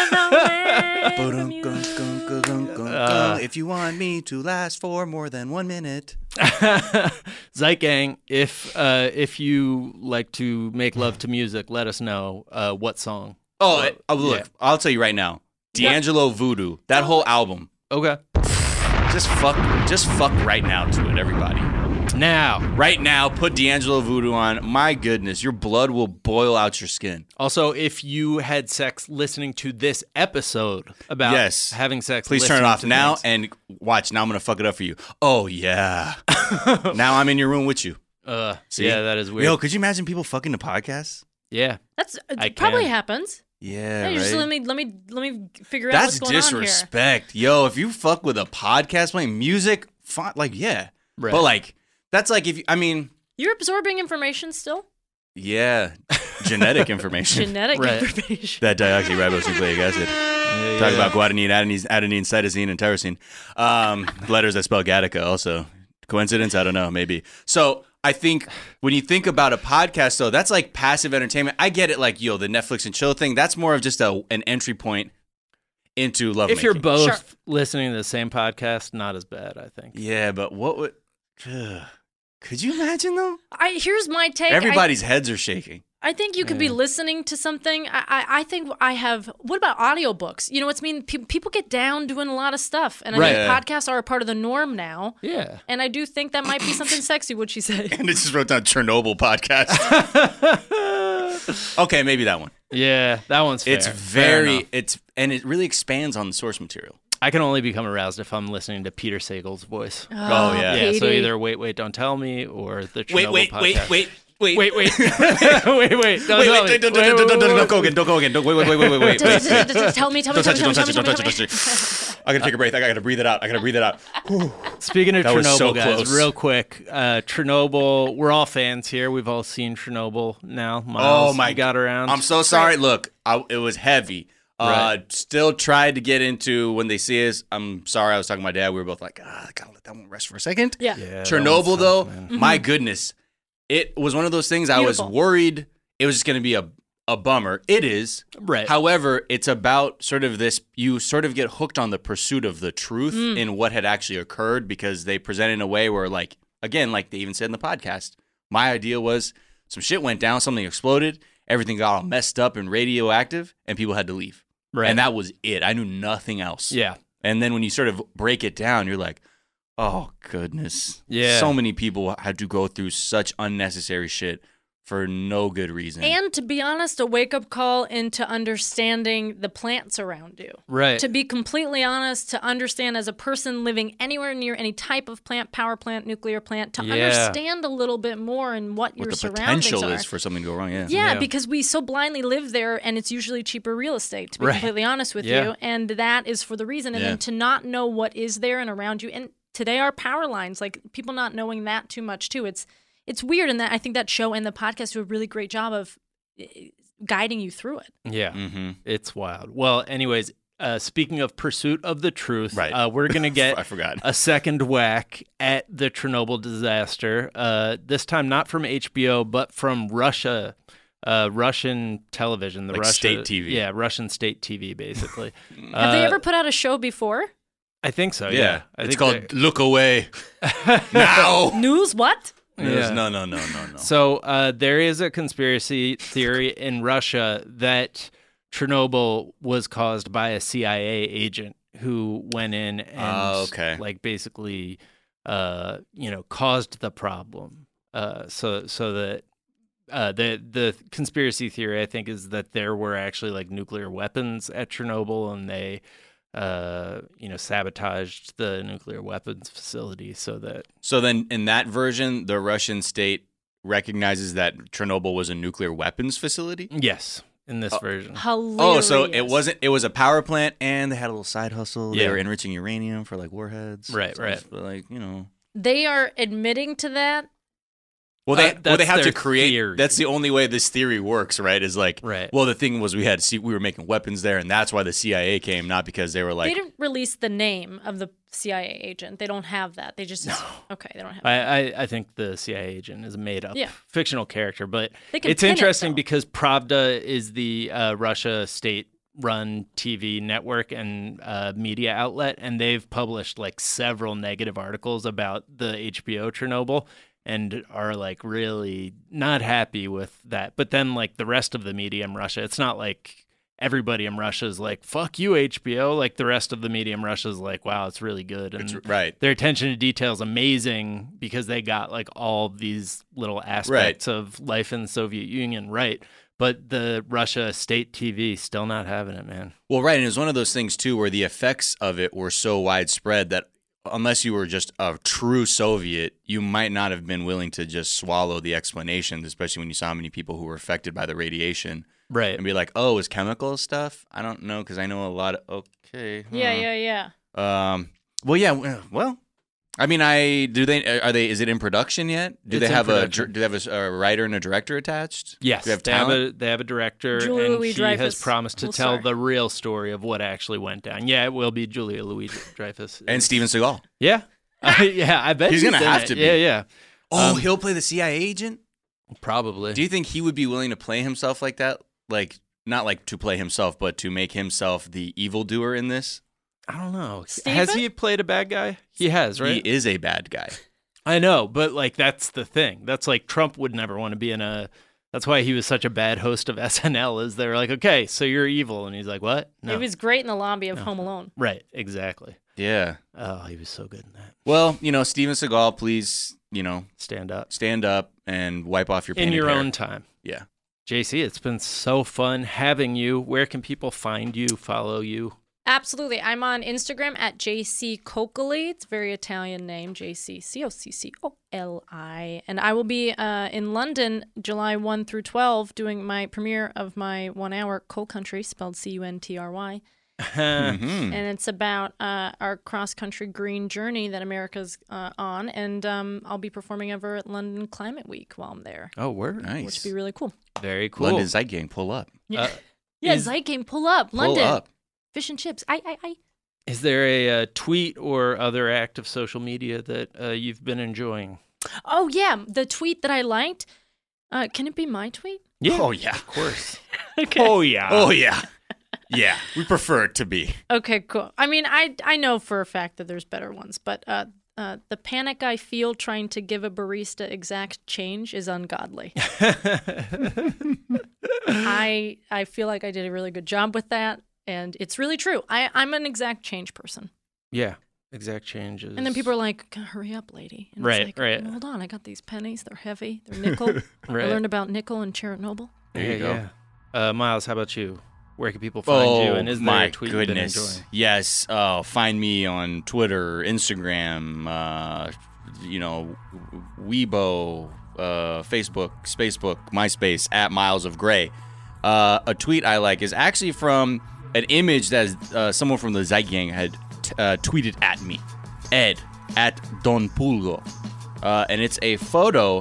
Uh, if you want me to last for more than one minute. Zeitgang, if uh, if you like to make love to music, let us know uh, what song. Oh, Uh, oh, look, yeah. I'll tell you right now. D'Angelo Voodoo, that whole album. Okay. Just fuck, just fuck right now to it, everybody. Now. Right now, put D'Angelo Voodoo on. My goodness, your blood will boil out your skin. Also, if you had sex listening to this episode about Yes. having sex, Please turn it listening off to now things. and watch. Now I'm going to fuck it up for you. Oh, yeah. Now I'm in your room with you. Uh, See? yeah, that is weird. Yo, could you imagine people fucking the podcast? Yeah. That's it I probably can. happens. Yeah, Hey, just right? let me let me let me figure out That's what's going on here. disrespect. Yo, if you fuck with a podcast playing music, fine, like, yeah. Right. But, like, that's like if you, I mean, You're absorbing information still. yeah, genetic information. Genetic Right. information. That deoxyribonucleic acid. Yeah, Talk yeah. about guanine, adenine, adenine, cytosine, and tyrosine. Um, letters that spell Gattaca also. Coincidence? I don't know. Maybe. So I think when you think about a podcast, though, that's like passive entertainment. I get it, like, yo, the Netflix and chill thing. That's more of just a an entry point into love. If you're both listening to the same podcast, not as bad, I think. Yeah, but what would... Ugh. Could you imagine, though? I here's my take. I- Everybody's heads are shaking. I think you could be Yeah. listening to something. I, I, I think I have. What about audiobooks? You know, what's mean pe- people get down doing a lot of stuff, and I Right. think Yeah. podcasts are a part of the norm now. Yeah. And I do think that might be something sexy. What'd she say? And it just wrote down Chernobyl podcast. Okay, maybe that one. Yeah, that one's fair. It's Fair very, enough. it's and it really expands on the source material. I can only become aroused if I'm listening to Peter Sagal's voice. Oh, yeah. Yeah, so Petey. either Wait, Wait, Don't Tell Me or the Chernobyl Wait, wait, podcast. wait, wait, wait, Wait, wait. wait, wait. Don't wait, tell wait, me. don't, don't, Wait, don't, wait, don't, don't, wait, don't go again, don't go again, don't, wait, wait, wait, wait, wait, wait, wait. Tell me, tell me, Don't tell touch me, it, don't tell touch me, it, tell don't me, touch it, tell don't me. touch it. I gotta take a breath. I gotta breathe it out. I gotta breathe it out. Whew. Speaking of That was Chernobyl, so guys, close. real quick, uh, Chernobyl, we're all fans here. We've all seen Chernobyl now. Oh Miles, my you got around. I'm so sorry. Look, I, it was heavy. Uh, Right. Still tried to get into when they see us. I'm sorry. I was talking to my dad. We were both like, ah, I gotta let that one rest for a second. Yeah. Yeah, that Chernobyl, one's though, tough, man. my goodness, it was one of those things. I was Beautiful. worried it was just going to be a a bummer. It is. Right. However, it's about sort of this. You sort of get hooked on the pursuit of the truth in what had actually occurred because they present it in a way where, like, again, like they even said in the podcast, my idea was some shit went down, something exploded, everything got all messed up and radioactive, and people had to leave. Right. And that was it. I knew nothing else. Yeah. And then when you sort of break it down, you're like, oh, goodness. Yeah. So many people had to go through such unnecessary shit for no good reason. And to be honest, a wake up call into understanding the plants around you. Right. To be completely honest, to understand as a person living anywhere near any type of plant, power plant, nuclear plant, to Yeah. understand a little bit more in what, what your the surroundings potential are. is for something to go wrong. Yeah. Yeah, Yeah. because we so blindly live there, and it's usually cheaper real estate, to be Right. completely honest with Yeah. you. And that is for the reason. And Yeah. then to not know what is there and around you. And today, our power lines, like people not knowing that too much, too. It's it's weird, and that I think that show and the podcast do a really great job of uh, guiding you through it. Yeah, Mm-hmm. it's wild. Well, anyways, uh, speaking of pursuit of the truth, Right. uh, we're gonna get I forgot. a second whack at the Chernobyl disaster. Uh, this time not from H B O, but from Russia, uh, Russian television, the Like Russia, state T V. Yeah, Russian state T V, basically. Have they Uh, ever put out a show before? I think so. Yeah, Yeah, I it's think called they- "Look Away Now." News? What? Yeah. No, no, no, no, no. So uh, there is a conspiracy theory in Russia that Chernobyl was caused by a C I A agent who went in and Oh, okay. like basically, uh, you know, caused the problem. Uh, so so that uh, the the conspiracy theory I think is that there were actually like nuclear weapons at Chernobyl and they. Uh, you know, sabotaged the nuclear weapons facility so that. So then, in that version, the Russian state recognizes that Chernobyl was a nuclear weapons facility. Yes, in this Oh. version. Hilarious. Oh, so it wasn't. It was a power plant, and they had a little side hustle. They Yeah. were enriching uranium for like warheads. Right, So right. it's like you know. They are admitting to that. Well, they Uh, well they that's have to their create. theory. That's the only way this theory works, right? Is like, Right. well, the thing was we had see we were making weapons there, and that's why the C I A came, not because they were like. they didn't release the name of the C I A agent. They don't have that. They just okay. They don't have. I, I, I think the C I A agent is a made up Yeah. fictional character, but They can it's pin it, interesting though. because Pravda is the uh, Russia state run T V network and uh, media outlet, and they've published like several negative articles about the H B O Chernobyl and are like really not happy with that. But then like the rest of the media in Russia, it's not like everybody in Russia is like, fuck you, H B O. Like the rest of the media in Russia is like, wow, it's really good. And It's- right. their attention to detail is amazing because they got like all these little aspects of life in the Soviet Union right. But the Russia state T V still not having it, man. Well, right, and it was one of those things too where the effects of it were so widespread that unless you were just a true Soviet, you might not have been willing to just swallow the explanations, especially when you saw how many people who were affected by the radiation. Right. And be like, oh, it was chemical stuff? I don't know, because I know a lot of, okay. Yeah, huh. yeah, yeah. Um. Well, yeah, w- well, I mean, I do they, are they, is it in production yet? Do It's they in have a, production. dir- do they have a, a writer and a director attached? Yes, Do they have they have talent? a they have a director, Julia and Louis he has Dreyfus promised to will tell star. the real story of what actually went down. Yeah, it will be Julia Louis Dreyfus And Steven Seagal. Yeah, yeah, I bet He's he's gonna in have it. to be. Yeah, yeah, Oh, Um, he'll play the C I A agent? probably. Do you think he would be willing to play himself like that? Like, not like to play himself, but to make himself the evildoer in this? I don't know. Steven? Has he played a bad guy? He has, right? He is a bad guy. I know, but like that's the thing. That's like Trump would never want to be in a. That's why he was such a bad host of S N L. Is they're like, okay, so you're evil, and he's like, what? No. He was great in the lobby of No. Home Alone. Right, exactly. Yeah. Oh, he was so good in that. Well, you know, Steven Seagal, please, you know, Stand up stand up and wipe off your in painted your hair. own time. Yeah. J C, it's been so fun having you. Where can people find you, follow you? Absolutely. I'm on Instagram at J C Coccoli. It's a very Italian name, J C C O C C O L I. And I will be uh, in London July first through twelfth doing my premiere of my one-hour Coal Country, spelled C U N T R Y. Mhm. And it's about uh, our cross-country green journey that America's uh, on. And um, I'll be performing over at London Climate Week while I'm there, Oh, word. Nice. which would be really cool. Very cool. London Zeitgang, pull up. Yeah, Uh, yeah is- Zeitgang, pull up. Pull London. up. Fish and chips. I, I, I. Is there a, uh tweet or other act of social media that uh, you've been enjoying? Oh, yeah. The tweet that I liked. Uh, can it be my tweet? Yeah. Oh, yeah. Of course. Okay. Oh, yeah. Oh, yeah. Yeah. We prefer it to be. Okay, cool. I mean, I I know for a fact that there's better ones, but uh, uh, the panic I feel trying to give a barista exact change is ungodly. I I feel like I did a really good job with that, and it's really true. I I'm an exact change person. Yeah. Exact changes. And then people are like, "Hurry up, lady!" And Right, it's like, right. Hold on, I got these pennies. They're heavy. They're nickel. Right. I learned about nickel and Chernobyl. There you Yeah, go. yeah. Uh, Miles, how about you? Where can people find Oh, you? And is there my a tweet you've been goodness. enjoying? Yes. Oh, find me on Twitter, Instagram, uh, you know, Weibo, uh, Facebook, Spacebook, MySpace, at Miles of Gray. Uh, a tweet I like is actually from an image that uh, someone from the Zeitgang had t- uh, tweeted at me. Ed, at Don Pulgo. Uh, and it's a photo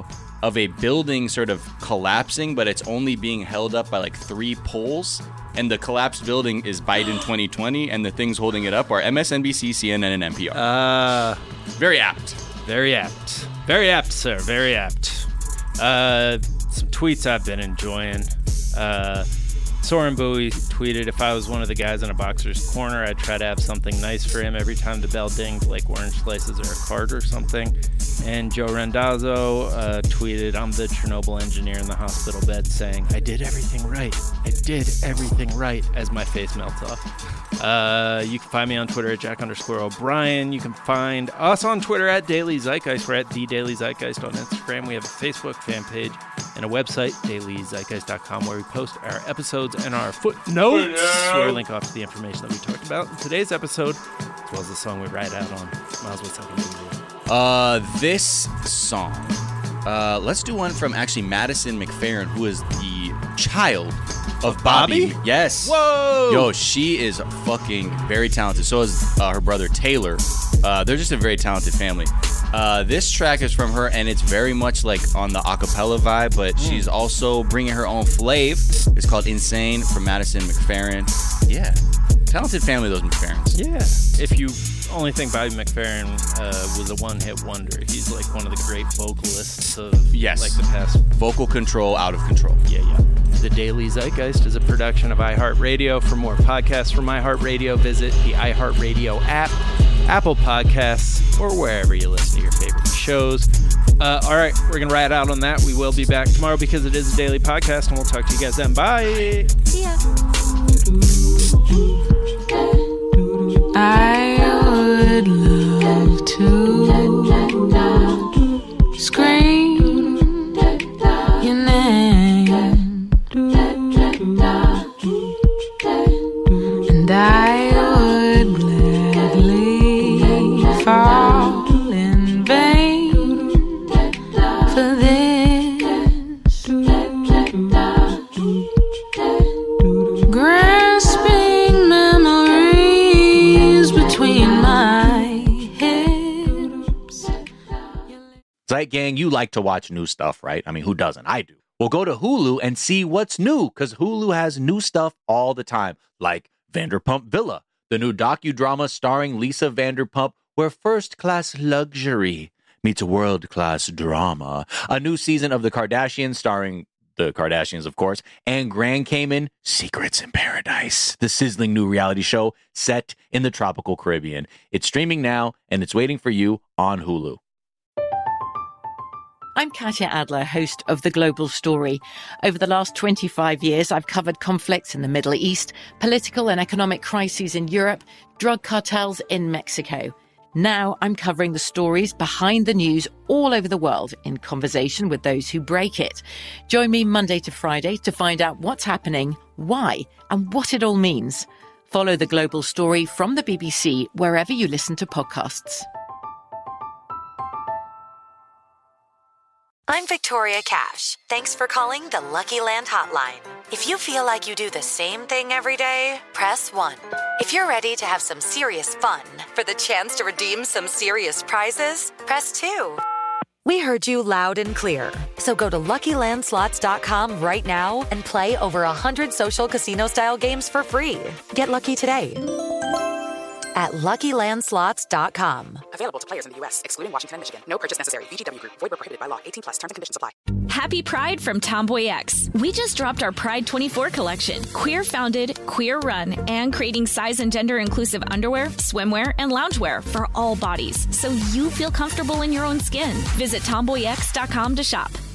of a building sort of collapsing, but it's only being held up by like three poles. And the collapsed building is Biden twenty twenty, and the things holding it up are M S N B C, C N N, and N P R. Uh, Very apt. Very apt. Very apt, sir. Very apt. Uh, some tweets I've been enjoying. Uh, Soren Bowie tweeted, if I was one of the guys in a boxer's corner, I'd try to have something nice for him every time the bell dinged, like orange slices or a card or something. And Joe Randazzo uh, tweeted, I'm the Chernobyl engineer in the hospital bed saying, I did everything right. I did everything right, as my face melts off. Uh, you can find me on Twitter at Jack underscore O'Brien. You can find us on Twitter at Daily Zeitgeist. We're at The Daily Zeitgeist on Instagram. We have a Facebook fan page and a website, daily zeitgeist dot com, where we post our episodes and our footnotes, where we link off to the information that we talked about in today's episode, as well as the song we ride out on. Miles, what's up with you? Uh, this song. Uh, let's do one from actually Madison McFerrin, who is the child of Bobby. Bobby? Yes. Whoa! Yo, she is fucking very talented. So is uh, her brother Taylor. Uh, they're just a very talented family. Uh, this track is from her, and it's very much like on the acapella vibe, but mm. she's also bringing her own flav. It's called Insane from Madison McFerrin. Yeah. Talented family, those McFerrins. Yeah. If you only think Bobby McFerrin uh, was a one-hit wonder, he's like one of the great vocalists of yes. like the past. Vocal control out of control. Yeah, yeah. The Daily Zeitgeist is a production of iHeartRadio. For more podcasts from iHeartRadio, visit the iHeartRadio app, Apple Podcasts, or wherever you listen to your favorite shows. Uh, all right, we're going to ride out on that. We will be back tomorrow because it is a daily podcast, and we'll talk to you guys then. Bye. See ya. I would love to scream your name, and I would gladly fall in vain for this, grasping memories between my hips. Zeit Gang, you like to watch new stuff, right? I mean, who doesn't? I do. Well, go to Hulu and see what's new, because Hulu has new stuff all the time, like Vanderpump Villa, the new docudrama starring Lisa Vanderpump, where first-class luxury meets world-class drama. A new season of The Kardashians starring the Kardashians, of course, and Grand Cayman, Secrets in Paradise, the sizzling new reality show set in the tropical Caribbean. It's streaming now, and it's waiting for you on Hulu. I'm Katya Adler, host of The Global Story. Over the last twenty-five years, I've covered conflicts in the Middle East, political and economic crises in Europe, drug cartels in Mexico. Now I'm covering the stories behind the news all over the world in conversation with those who break it. Join me Monday to Friday to find out what's happening, why, and what it all means. Follow The Global Story from the B B C wherever you listen to podcasts. I'm Victoria Cash. Thanks for calling the Lucky Land Hotline. If you feel like you do the same thing every day, press one. If you're ready to have some serious fun for the chance to redeem some serious prizes, press two. We heard you loud and clear. So go to Lucky Land Slots dot com right now and play over one hundred social casino-style games for free. Get lucky today at Lucky Land Slots dot com. Available to players in the U S, excluding Washington and Michigan. No purchase necessary. V G W Group. Void where prohibited by law. eighteen plus. Terms and conditions apply. Happy Pride from Tomboy X. We just dropped our Pride twenty-four collection. Queer founded, queer run, and creating size and gender inclusive underwear, swimwear, and loungewear for all bodies, so you feel comfortable in your own skin. Visit tomboy x dot com to shop.